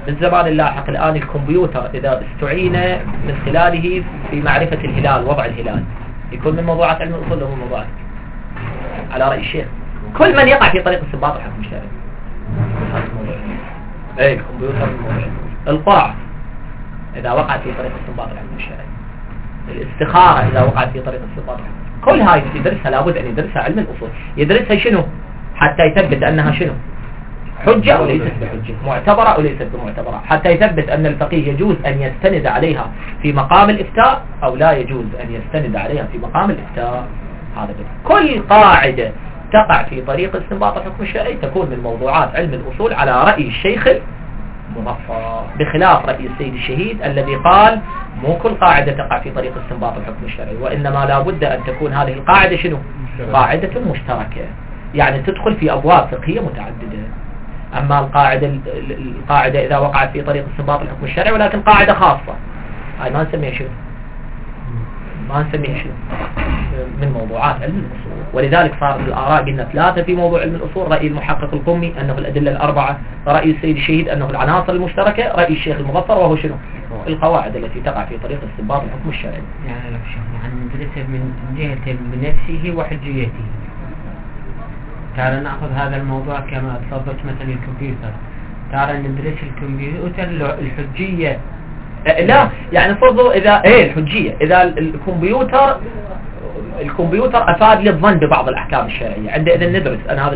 [SPEAKER 1] بالزمان اللاحق الآن الكمبيوتر إذا استعين من خلاله في معرفة الهلال، وضع الهلال، يكون من موضوعات علم الأصول وهو موضوعات على رأي الشيخ كل من يقع في طريق استنباط الحكم الشرعي. هذا الموضوع. اي الكمبيوتر من موضوع القرعة إذا وقعت في طريق استنباط الحكم الشرعي، الاستخارة إذا وقعت في طريق استنباط الحكم، كل هاي يدرسها لابد أن يدرسها علم الأصول. يدرسها شنو؟ حتى يثبت أنها شنو؟ حجة أو ليست بحجة، معتبرة أو ليست بمعتبرة، حتى يثبت أن الفقيه يجوز أن يستند عليها في مقام الإفتاء أو لا يجوز أن يستند عليها في مقام الإفتاء. هذا كل قاعدة تقع في طريق استنباط الحكم الشرعي تكون من موضوعات علم الأصول على رأي الشيخ المظفر، بخلاف رأي السيد الشهيد الذي قال مو كل قاعدة تقع في طريق استنباط الحكم الشرعي، وإنما لا بد أن تكون هذه القاعدة شنو؟ قاعدة مشتركة، يعني تدخل في أبواب فقهية متعددة. أما القاعدة إذا وقعت في طريق استنباط الحكم الشرعي ولكن قاعدة خاصة، هاي ما نسميها شنو؟ ما نسميها شنو؟ من موضوعات علم الأصول. ولذلك صار الآراء قلنا ثلاثة في موضوع علم الأصول: رأي المحقق القمي أنه الأدلة الأربعة، رأي السيد الشهيد أنه العناصر المشتركة، رأي الشيخ المظفر وهو شنو؟ القواعد التي تقع في طريق استنباط الحكم الشرعي.
[SPEAKER 3] يعني ندرسه من جهة بنفسه وحجيته. ترى نأخذ هذا الموضوع كما تفضلت مثلا الكمبيوتر، ترى ندرس الكمبيوتر الحجية.
[SPEAKER 1] لا يعني فرضوا إذا الحجية، إذا الكمبيوتر أفاد للظن ببعض الأحكام الشرعية، عندئذ ندرس أن هذا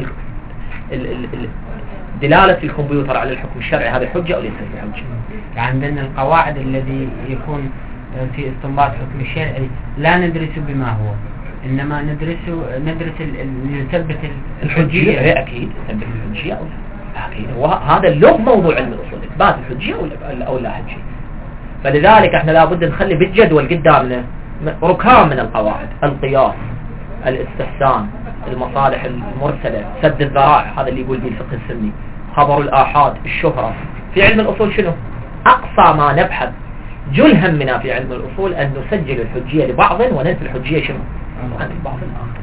[SPEAKER 1] دلالة الكمبيوتر على الحكم الشرعي هذه حجة أو ليست بحجة.
[SPEAKER 3] عندنا القواعد الذي يكون في استنباط الحكم الشرعي لا ندرس بما هو، إنما ندرس يثبت الحجية.
[SPEAKER 1] أكيد يثبت الحجية أو أكيد، وهذا اللغة موضوع علم الأصول، إثبات الحجية أو لا حجية. فلذلك احنا لابد نخلي بالجدول قدامنا ركام من القواعد: القياس، الاستحسان، المصالح المرسلة، سد الذرائع، هذا اللي يقول به الفقه السني، خبر الآحاد، الشهرة. في علم الأصول شنو؟ أقصى ما نبحث جل همنا في علم الأصول أن نسجل الحجية لبعض وننفي الحجية شنو؟ عن البعض الآخر.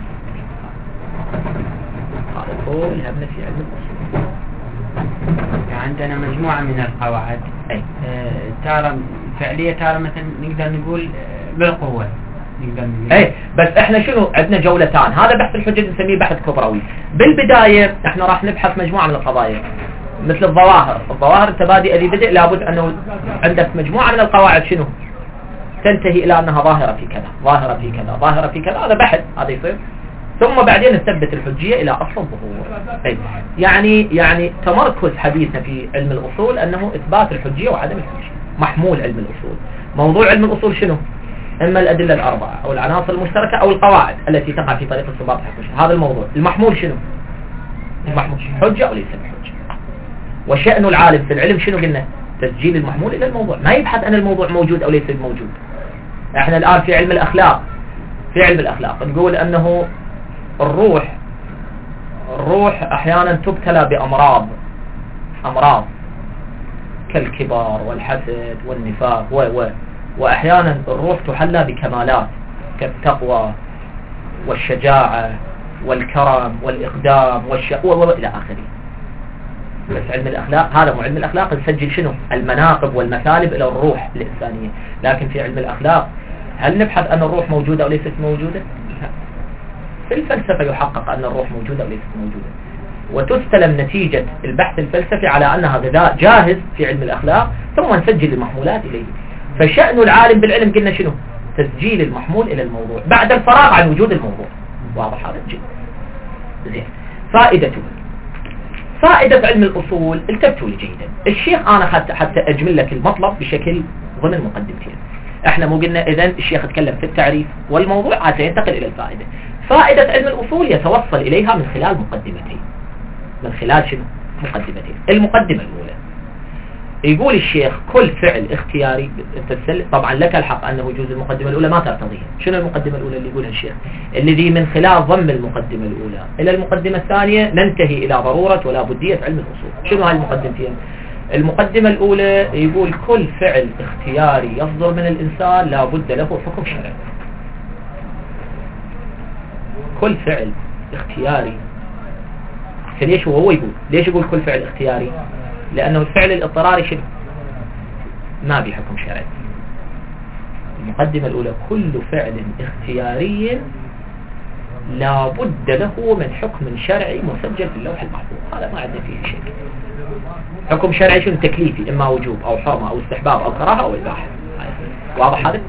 [SPEAKER 1] هذا كل همنا في علم الأصول.
[SPEAKER 3] عندنا مجموعة من القواعد ترى فعلية، ترى مثلا نقدر نقول بالقوة،
[SPEAKER 1] بس احنا شنو عندنا جولتان. هذا بحث الحجة نسميه بحث كبروي. بالبداية احنا راح نبحث مجموعة من القضايا مثل الظواهر التبادئ الذي بدأ لابد انه عندك مجموعة من القواعد شنو تنتهي الى انها ظاهرة في كذا، ظاهرة في كذا، ظاهرة في كذا. هذا بحث، هذا يصير. ثم بعدين نثبت الحجية إلى أصل الظهور. يعني تمركز حديثنا في علم الأصول أنه إثبات الحجية وعدم الحجية محمول علم الأصول. موضوع علم الأصول شنو؟ إما الأدلة الأربعة أو العناصر المشتركة أو القواعد التي تقع في طريق استنباط الحكم. هذا الموضوع. المحمول شنو؟ المحمول حجة أو ليس بحجة. وشأن العالم في العلم شنو قلنا؟ تسجيل المحمول إلى الموضوع، ما يبحث أن الموضوع موجود أو ليس موجود. احنا الآن في علم الأخلاق، نقول أنه الروح أحيانا تبتلى بأمراض كالكبار والحسد والنفاق وأحيانا الروح تحلى بكمالات كالتقوى والشجاعة والكرم والإقدام إلى آخره. بس علم الأخلاق هذا مو علم الأخلاق نسجل شنو؟ المناقب والمثالب إلى الروح الإنسانية. لكن في علم الأخلاق هل نبحث أن الروح موجودة أو ليست موجودة؟ في الفلسفة يحقق أن الروح موجودة أو ليست موجودة، وتستلم نتيجة البحث الفلسفي على أنها غذاء جاهز في علم الأخلاق، ثم نسجل المحمولات إليه. فشأن العالم بالعلم قلنا شنو؟ تسجيل المحمول إلى الموضوع بعد الفراغ عن وجود الموضوع. واضح هذا الجد؟ زين. فائدة علم الأصول التفتوا لي جيدا. الشيخ أنا حتى أجمل لك المطلب بشكل ضمن مقدمتين. احنا مو قلنا إذن الشيخ اتكلم في التعريف والموضوع عاد ينتقل إلى الفائدة. فائدة علم الأصول يتوصل إليها من خلال مقدمتين. من خلال شنو؟ مقدمتين. المقدمة الأولى يقول الشيخ كل فعل اختياري طبعا لك الحق أنه يجوز المقدمة الأولى ما ترتضيها. شنو المقدمة الأولى اللي يقولها الشيخ؟ الذي من خلال ضم المقدمة الأولى إلى المقدمة الثانية ننتهي إلى ضرورة ولا بدية علم الأصول. شنو هاي المقدمتين؟ المقدمة الأولى يقول كل فعل اختياري يصدر من الإنسان لا بد له حكم شرعي. كل فعل اختياري. ليش هو يقول؟ ليش يقول كل فعل اختياري؟ لأنه الفعل الاضطراري شنو؟ ما بحكم شرعي. المقدمة الأولى كل فعل اختياري لا بد له من حكم شرعي مسجل في اللوح المحفوظ، هذا ما عندنا فيه شيء. حكم شرعي شنو؟ تكليفي، إما وجوب أو حرمة أو استحباب أو كراهة أو إباحة. واضح هذا؟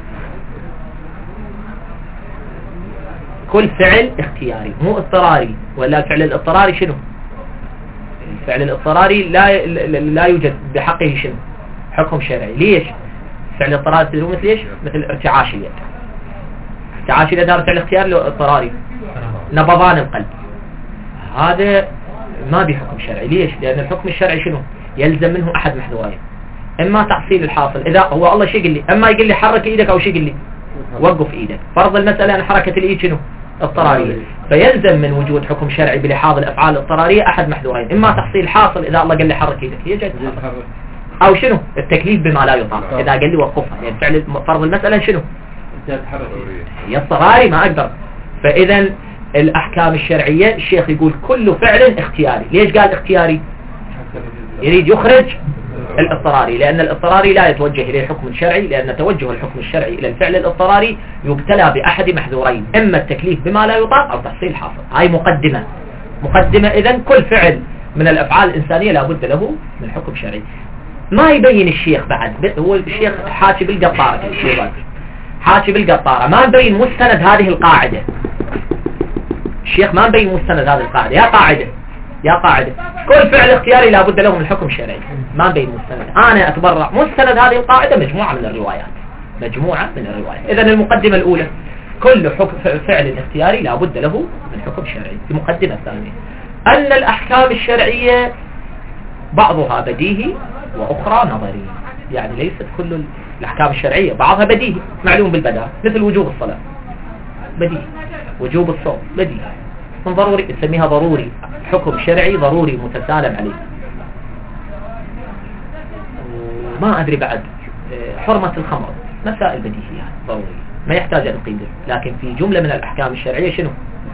[SPEAKER 1] كل فعل اختياري مو اضطراري، ولا الفعل الاضطراري شنو؟ الفعل الاضطراري لا يوجد بحقه شنو؟ حكم شرعي. ليش؟ فعل الاضطراري تدرون مثل ايش؟ مثل ارتعاش اليد. ارتعاش اليد هذا فعل اختياري لو اضطراري. نبضان القلب هذا ما بحكم شرعي. ليش؟ لأن الحكم الشرعي شنو؟ يلزم منه أحد محذورين، إما تحصيل الحاصل، إذا هو الله شيء يقول لي، أما يقول لي حرك إيدك، أو شيء يقول لي وقف إيدك. فرض المسألة أن حركة الإيد شنو؟ اضطرارية، فيلزم من وجود حكم شرعي بلحاظ الأفعال الاضطرارية أحد محذورين، إما تحصيل حاصل إذا الله قال لي حرك إيدك يجب، أو شنو؟ التكليف بما لا يطاق إذا قال لي وقفها، يعني فعل فرض المسألة شنو؟ هي اضطراري ما أقدر. فإذا الأحكام الشرعية الشيخ يقول كل فعل اختياري. ليش قال اختياري؟ يريد يخرج الاضطراري، لأن الاضطراري لا يتوجه إليه الحكم الشرعي، لأن توجه الحكم الشرعي إلى الفعل الاضطراري يبتلى بأحد محذورين، إما التكليف بما لا يطاق أو تحصيل حاصل. هاي مقدمة. إذن كل فعل من الأفعال الإنسانية لا بد له من حكم شرعي. ما يبين الشيخ بعد، هو الشيخ حاكي بالقطارة، حاكي بالقطارة، ما يبين مستند هذه القاعدة. الشيخ ما مبين مستند هذه القاعدة. يا قاعدة كل فعل اختياري لا بد له من الحكم الشرعي، ما مبين مستند. أنا أتبرع مستند هذه القاعدة مجموعة من الروايات. إذن المقدمة الأولى كل فعل اختياري لا بد له من حكم شرعي. المقدمة الثانية أن الأحكام الشرعية بعضها بديهي وأخرى نظري، يعني ليست كل الأحكام الشرعية، بعضها بديهي معلوم بالبداهة، مثل وجوب الصلاة بديهي، وجوب الصوم بديهي من ضروري، نسميها ضروري، حكم شرعي ضروري متسالم عليه. ما أدري بعد حرمة الخمر مسائل بديهية ضروري ما يحتاج أن نقيده، لكن في جملة من الأحكام الشرعية شنو؟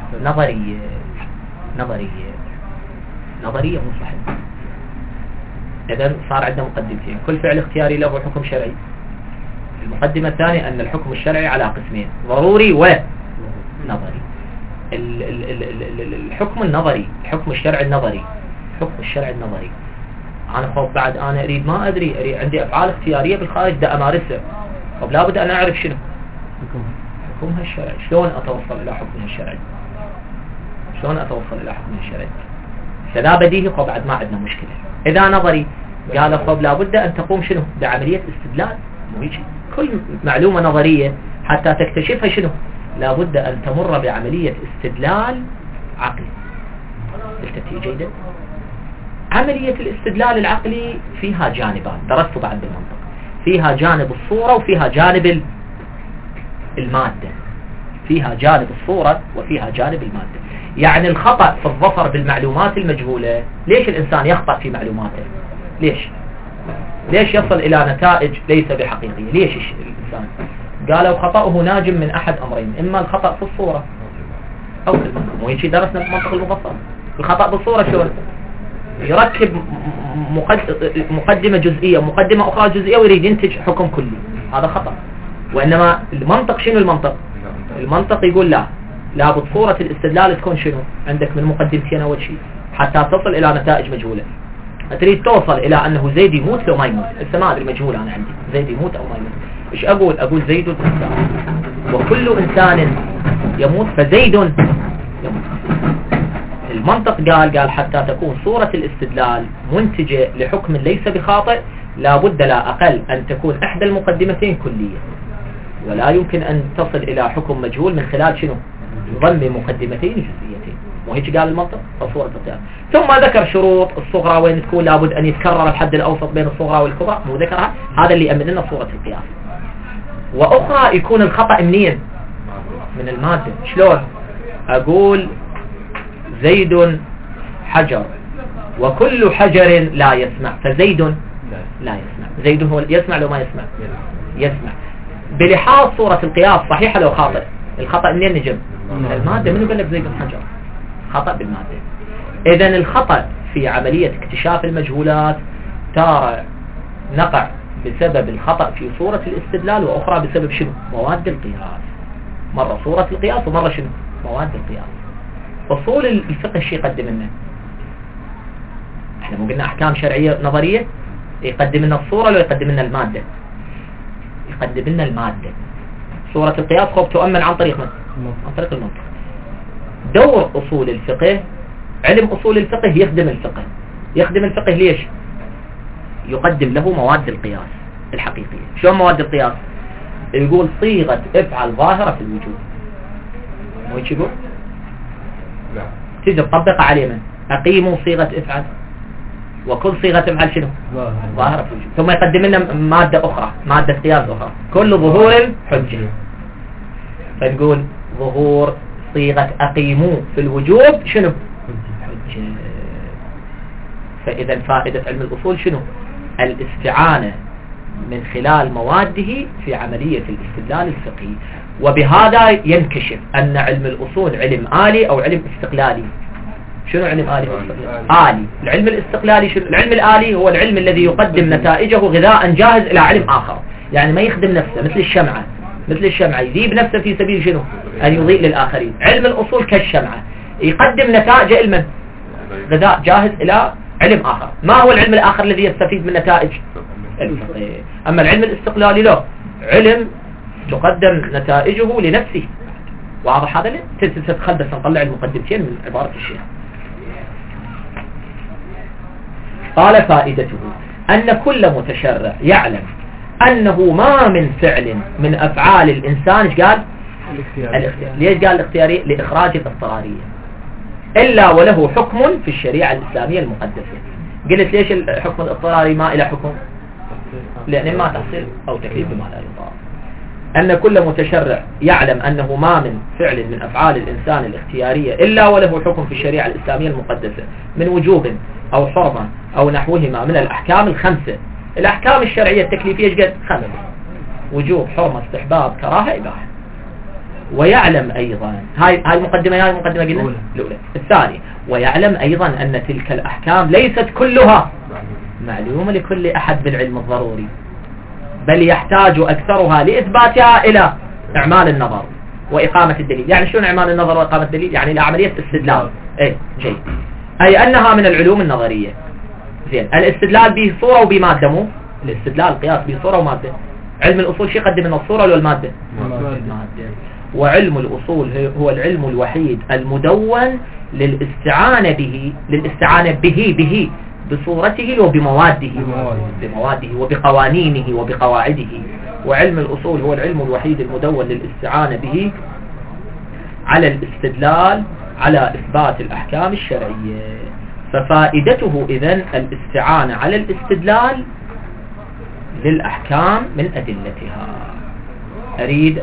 [SPEAKER 1] نظرية مو صحيح. إذن صار عندنا مقدمتين، كل فعل اختياري له حكم شرعي. المقدمة الثانية أن الحكم الشرعي على قسمين، ضروري ونظري. الحكم النظري، الحكم الشرعي النظري، أنا خوف بعد أنا أريد ما أدري عندي أفعال اختيارية بالخارج دا أمارسها، طب لابد أن أعرف شنو حكمها الشرعي، شلون أتوصل إلى حكمها الشرعي. فلا بديهي خوف بعد ما عندنا مشكلة. إذا نظري قال خوف لابد أن تقوم شنو بعملية استدلال، كل معلومة نظرية حتى تكتشفها شنو لابد أن تمر بعملية استدلال عقلي. التي جيدا عملية الاستدلال العقلي فيها جانبان درست بعد بالمنطق، فيها جانب الصورة وفيها جانب المادة، فيها جانب الصورة وفيها جانب المادة. يعني الخطأ في الظفر بالمعلومات المجهولة، ليش الإنسان يخطأ في معلوماته؟ ليش يصل إلى نتائج ليس بحقيقية؟ ليش الإنسان؟ قالوا خطأه ناجم من أحد أمرين، إما الخطأ في الصورة أو في المنطق. مو هيك درسنا المنطق المفصل. الخطأ بالصورة شلون؟ يركب مقدمة جزئية مقدمة أخرى جزئية ويريد ينتج حكم كلي، هذا خطأ. وإنما المنطق شنو المنطق يقول لا، لابد صورة الاستدلال تكون شنو عندك من مقدمتين أول شيء حتى تصل إلى نتائج مجهولة. تريد توصل إلى أنه زيد يموت لو ما يموت، لسه ما أدري مجهول أنا عندي زيد يموت أو ما يموت. إيش أقول زيد إنسان، وكل إنسان يموت فزيد يموت. المنطق قال حتى تكون صورة الاستدلال منتجة لحكم ليس بخاطئ لابد لا أقل أن تكون إحدى المقدمتين كلية، ولا يمكن أن تصل إلى حكم مجهول من خلال شنو ضم مقدمتين جزئيتين. وهيك قال المنطق فصورة القياس. ثم ذكر شروط الصغرى وين تكون لابد أن يتكرر الحد الأوسط بين الصغرى والكبرى، مو ذكرها، هذا اللي يأمن لنا صورة القياس. وأخرى يكون الخطأ منين؟ من المادة. شلون؟ أقول زيد حجر وكل حجر لا يسمع، فزيد لا يسمع. زيد هو يسمع لو ما يسمع. بلحاظ صورة القياس صحيحة لو خاطئ. الخطأ منين نجم؟ من المادة. منو قال لك زيد حجر؟ خطأ بالمادة. إذن الخطأ في عملية اكتشاف المجهولات تارة نقع بسبب الخطأ في صورة الاستدلال، وأخرى بسبب شنو؟ مواد القياس. مرة صورة القياس ومرة شنو؟ مواد القياس. أصول الفقه شيء يقدم لنا، احنا مو قلنا أحكام شرعية نظرية، يقدم لنا الصورة لو يقدم لنا المادة؟ يقدم لنا المادة. صورة القياس خوف تؤمن عن طريق من؟ عن طريق المنطق. دور أصول الفقه، علم أصول الفقه يخدم الفقه. يخدم الفقه ليش؟ يقدم له مواد القياس الحقيقية. شو مواد القياس؟ يقول صيغة افعل ظاهرة في الوجوب، مو هيك يقول؟ لا. تيجي تطبق عليه من؟ أقيموا صيغة افعل، وكل صيغة افعل شنو؟ ظاهرة في الوجوب. ثم يقدم لنا مادة أخرى، مادة قياس أخرى، كل ظهور حجة. فنقول ظهور صيغة أقيموا في الوجوب شنو؟ حجة. فإذا فائدة علم الأصول شنو؟ الاستعانة من خلال مواده في عملية الاستدلال الفقهي. وبهذا ينكشف أن علم الأصول علم آلي أو علم استقلالي. شنو علم آلي أو استقلالي؟ آلي. العلم الاستقلالي شنو؟ العلم الآلي هو العلم الذي يقدم نتائجه غذاء جاهز إلى علم آخر، يعني ما يخدم نفسه، مثل الشمعة. مثل الشمعة يذيب نفسه في سبيل شنو؟ أن يضيء للآخرين. علم الأصول كالشمعة يقدم نتائج علم غذاء جاهز إلى علم آخر. ما هو العلم الآخر الذي يستفيد من نتائج الفقه؟ أما العلم الاستقلالي له علم تقدم نتائجه لنفسه. واضح هذا؟ تدخل بس نطلع المقدمتين من عبارة الشيخ. قال فائدته أن كل متشرع يعلم أنه ما من فعل من أفعال الإنسان قال الاختياري. ليش قال الاختياري؟ لإخراج الاضطرارية، إلا وله حكم في الشريعة الإسلامية المقدسة. قلت ليش الحكم الاضطراري ما إلى حكم؟ لأن ما تحصيل أو تكليف بما لا يطاق. أن كل متشرع يعلم أنه ما من فعل من أفعال الإنسان الاختيارية إلا وله حكم في الشريعة الإسلامية المقدسة من وجوب أو حرمة أو نحوهما من الأحكام الخمسة. الأحكام الشرعية التكليفية قد 5: وجوب، حرمة، استحباب، كراهة، إباحة. ويعلم أيضا، هاي المقدمة قلنا الأولى. الثانية، ويعلم أيضا أن تلك الأحكام ليست كلها معلومة لكل أحد بالعلم الضروري، بل يحتاج أكثرها لإثباتها إلى إعمال النظر وإقامة الدليل. يعني شو إعمال النظر وإقامة الدليل؟ يعني إلى عملية استدلال. إيه جيد. أي أنها من العلوم النظرية. زين، الاستدلال به صورة وبمادة، مو الاستدلال القياس به صورة ومادة. علم الأصول شو يقدم لنا، الصورة ولا المادة؟ المادة. وعلم الأصول هو العلم الوحيد المدون للاستعانة به بصورته وبمواده وبقوانينه وبقواعده. وعلم الأصول هو العلم الوحيد المدون للاستعانة به على الاستدلال على إثبات الأحكام الشرعية. ففائدته إذن الاستعانة على الاستدلال للأحكام من أدلتها. أريد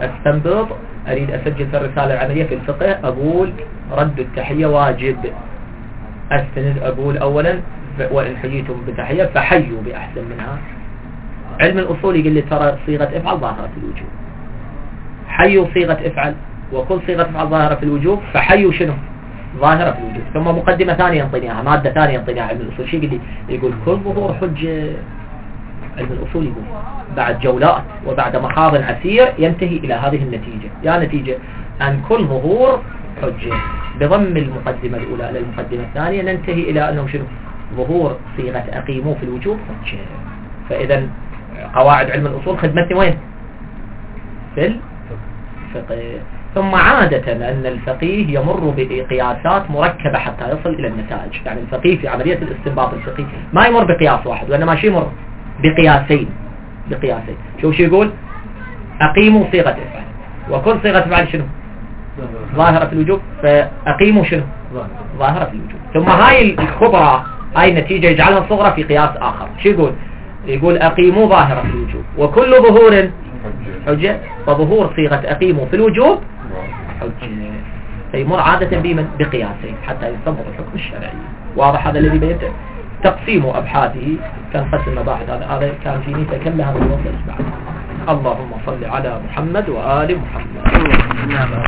[SPEAKER 1] أسجل في الرسالة العملية في الفقه، أقول رد التحية واجب. أستند أقول أولا وإن حييتم بتحية فحيوا بأحسن منها. علم الأصول يقول لي ترى صيغة افعل ظاهرة في الوجوب، حيوا صيغة افعل، وكل صيغة افعل ظاهرة في الوجوب، فحيوا شنو؟ ظاهرة في الوجوب. ثم مقدمة ثانية ينطيناها، مادة ثانية ينطيناها علم الأصول. شو يقول لي؟ يقول كل ظهور حجة. علم الأصول يقول بعد جولات وبعد مخاض عسير ينتهي إلى هذه النتيجة. يا نتيجة أن كل ظهور حجة. بضم المقدمة الأولى إلى المقدمة الثانية ننتهي إلى أنه شنو؟ ظهور صيغة أقيموا في الوجوب حجة. فإذا قواعد علم الأصول خدمتني وين؟ في الفقه. ثم عادة أن الفقيه يمر بقياسات مركبة حتى يصل إلى النتائج. يعني الفقيه في عملية الاستنباط الفقهي ما يمر بقياس واحد، وإنما شيء يمر بقياسين. شو يقول؟ أقيموا صيغة افعل، وكل صيغة افعل شنو؟ ظاهرة في الوجوب، فأقيموا شنو؟ ظاهرة في الوجوب. ثم هاي الكبرى، هاي النتيجة يجعلها صغرى في قياس آخر. شو يقول أقيموا ظاهرة في الوجوب، وكل ظهور حجة، فظهور صيغة أقيموا في الوجوب حجة. فيمر عادة بقياسين حتى يستنبط الحكم الشرعي. واضح هذا الذي بينته؟ تقسيم أبحاثه كان قسم مباحث، هذا كان في نيته كلها من الوصل. اللهم صل على محمد وآل محمد.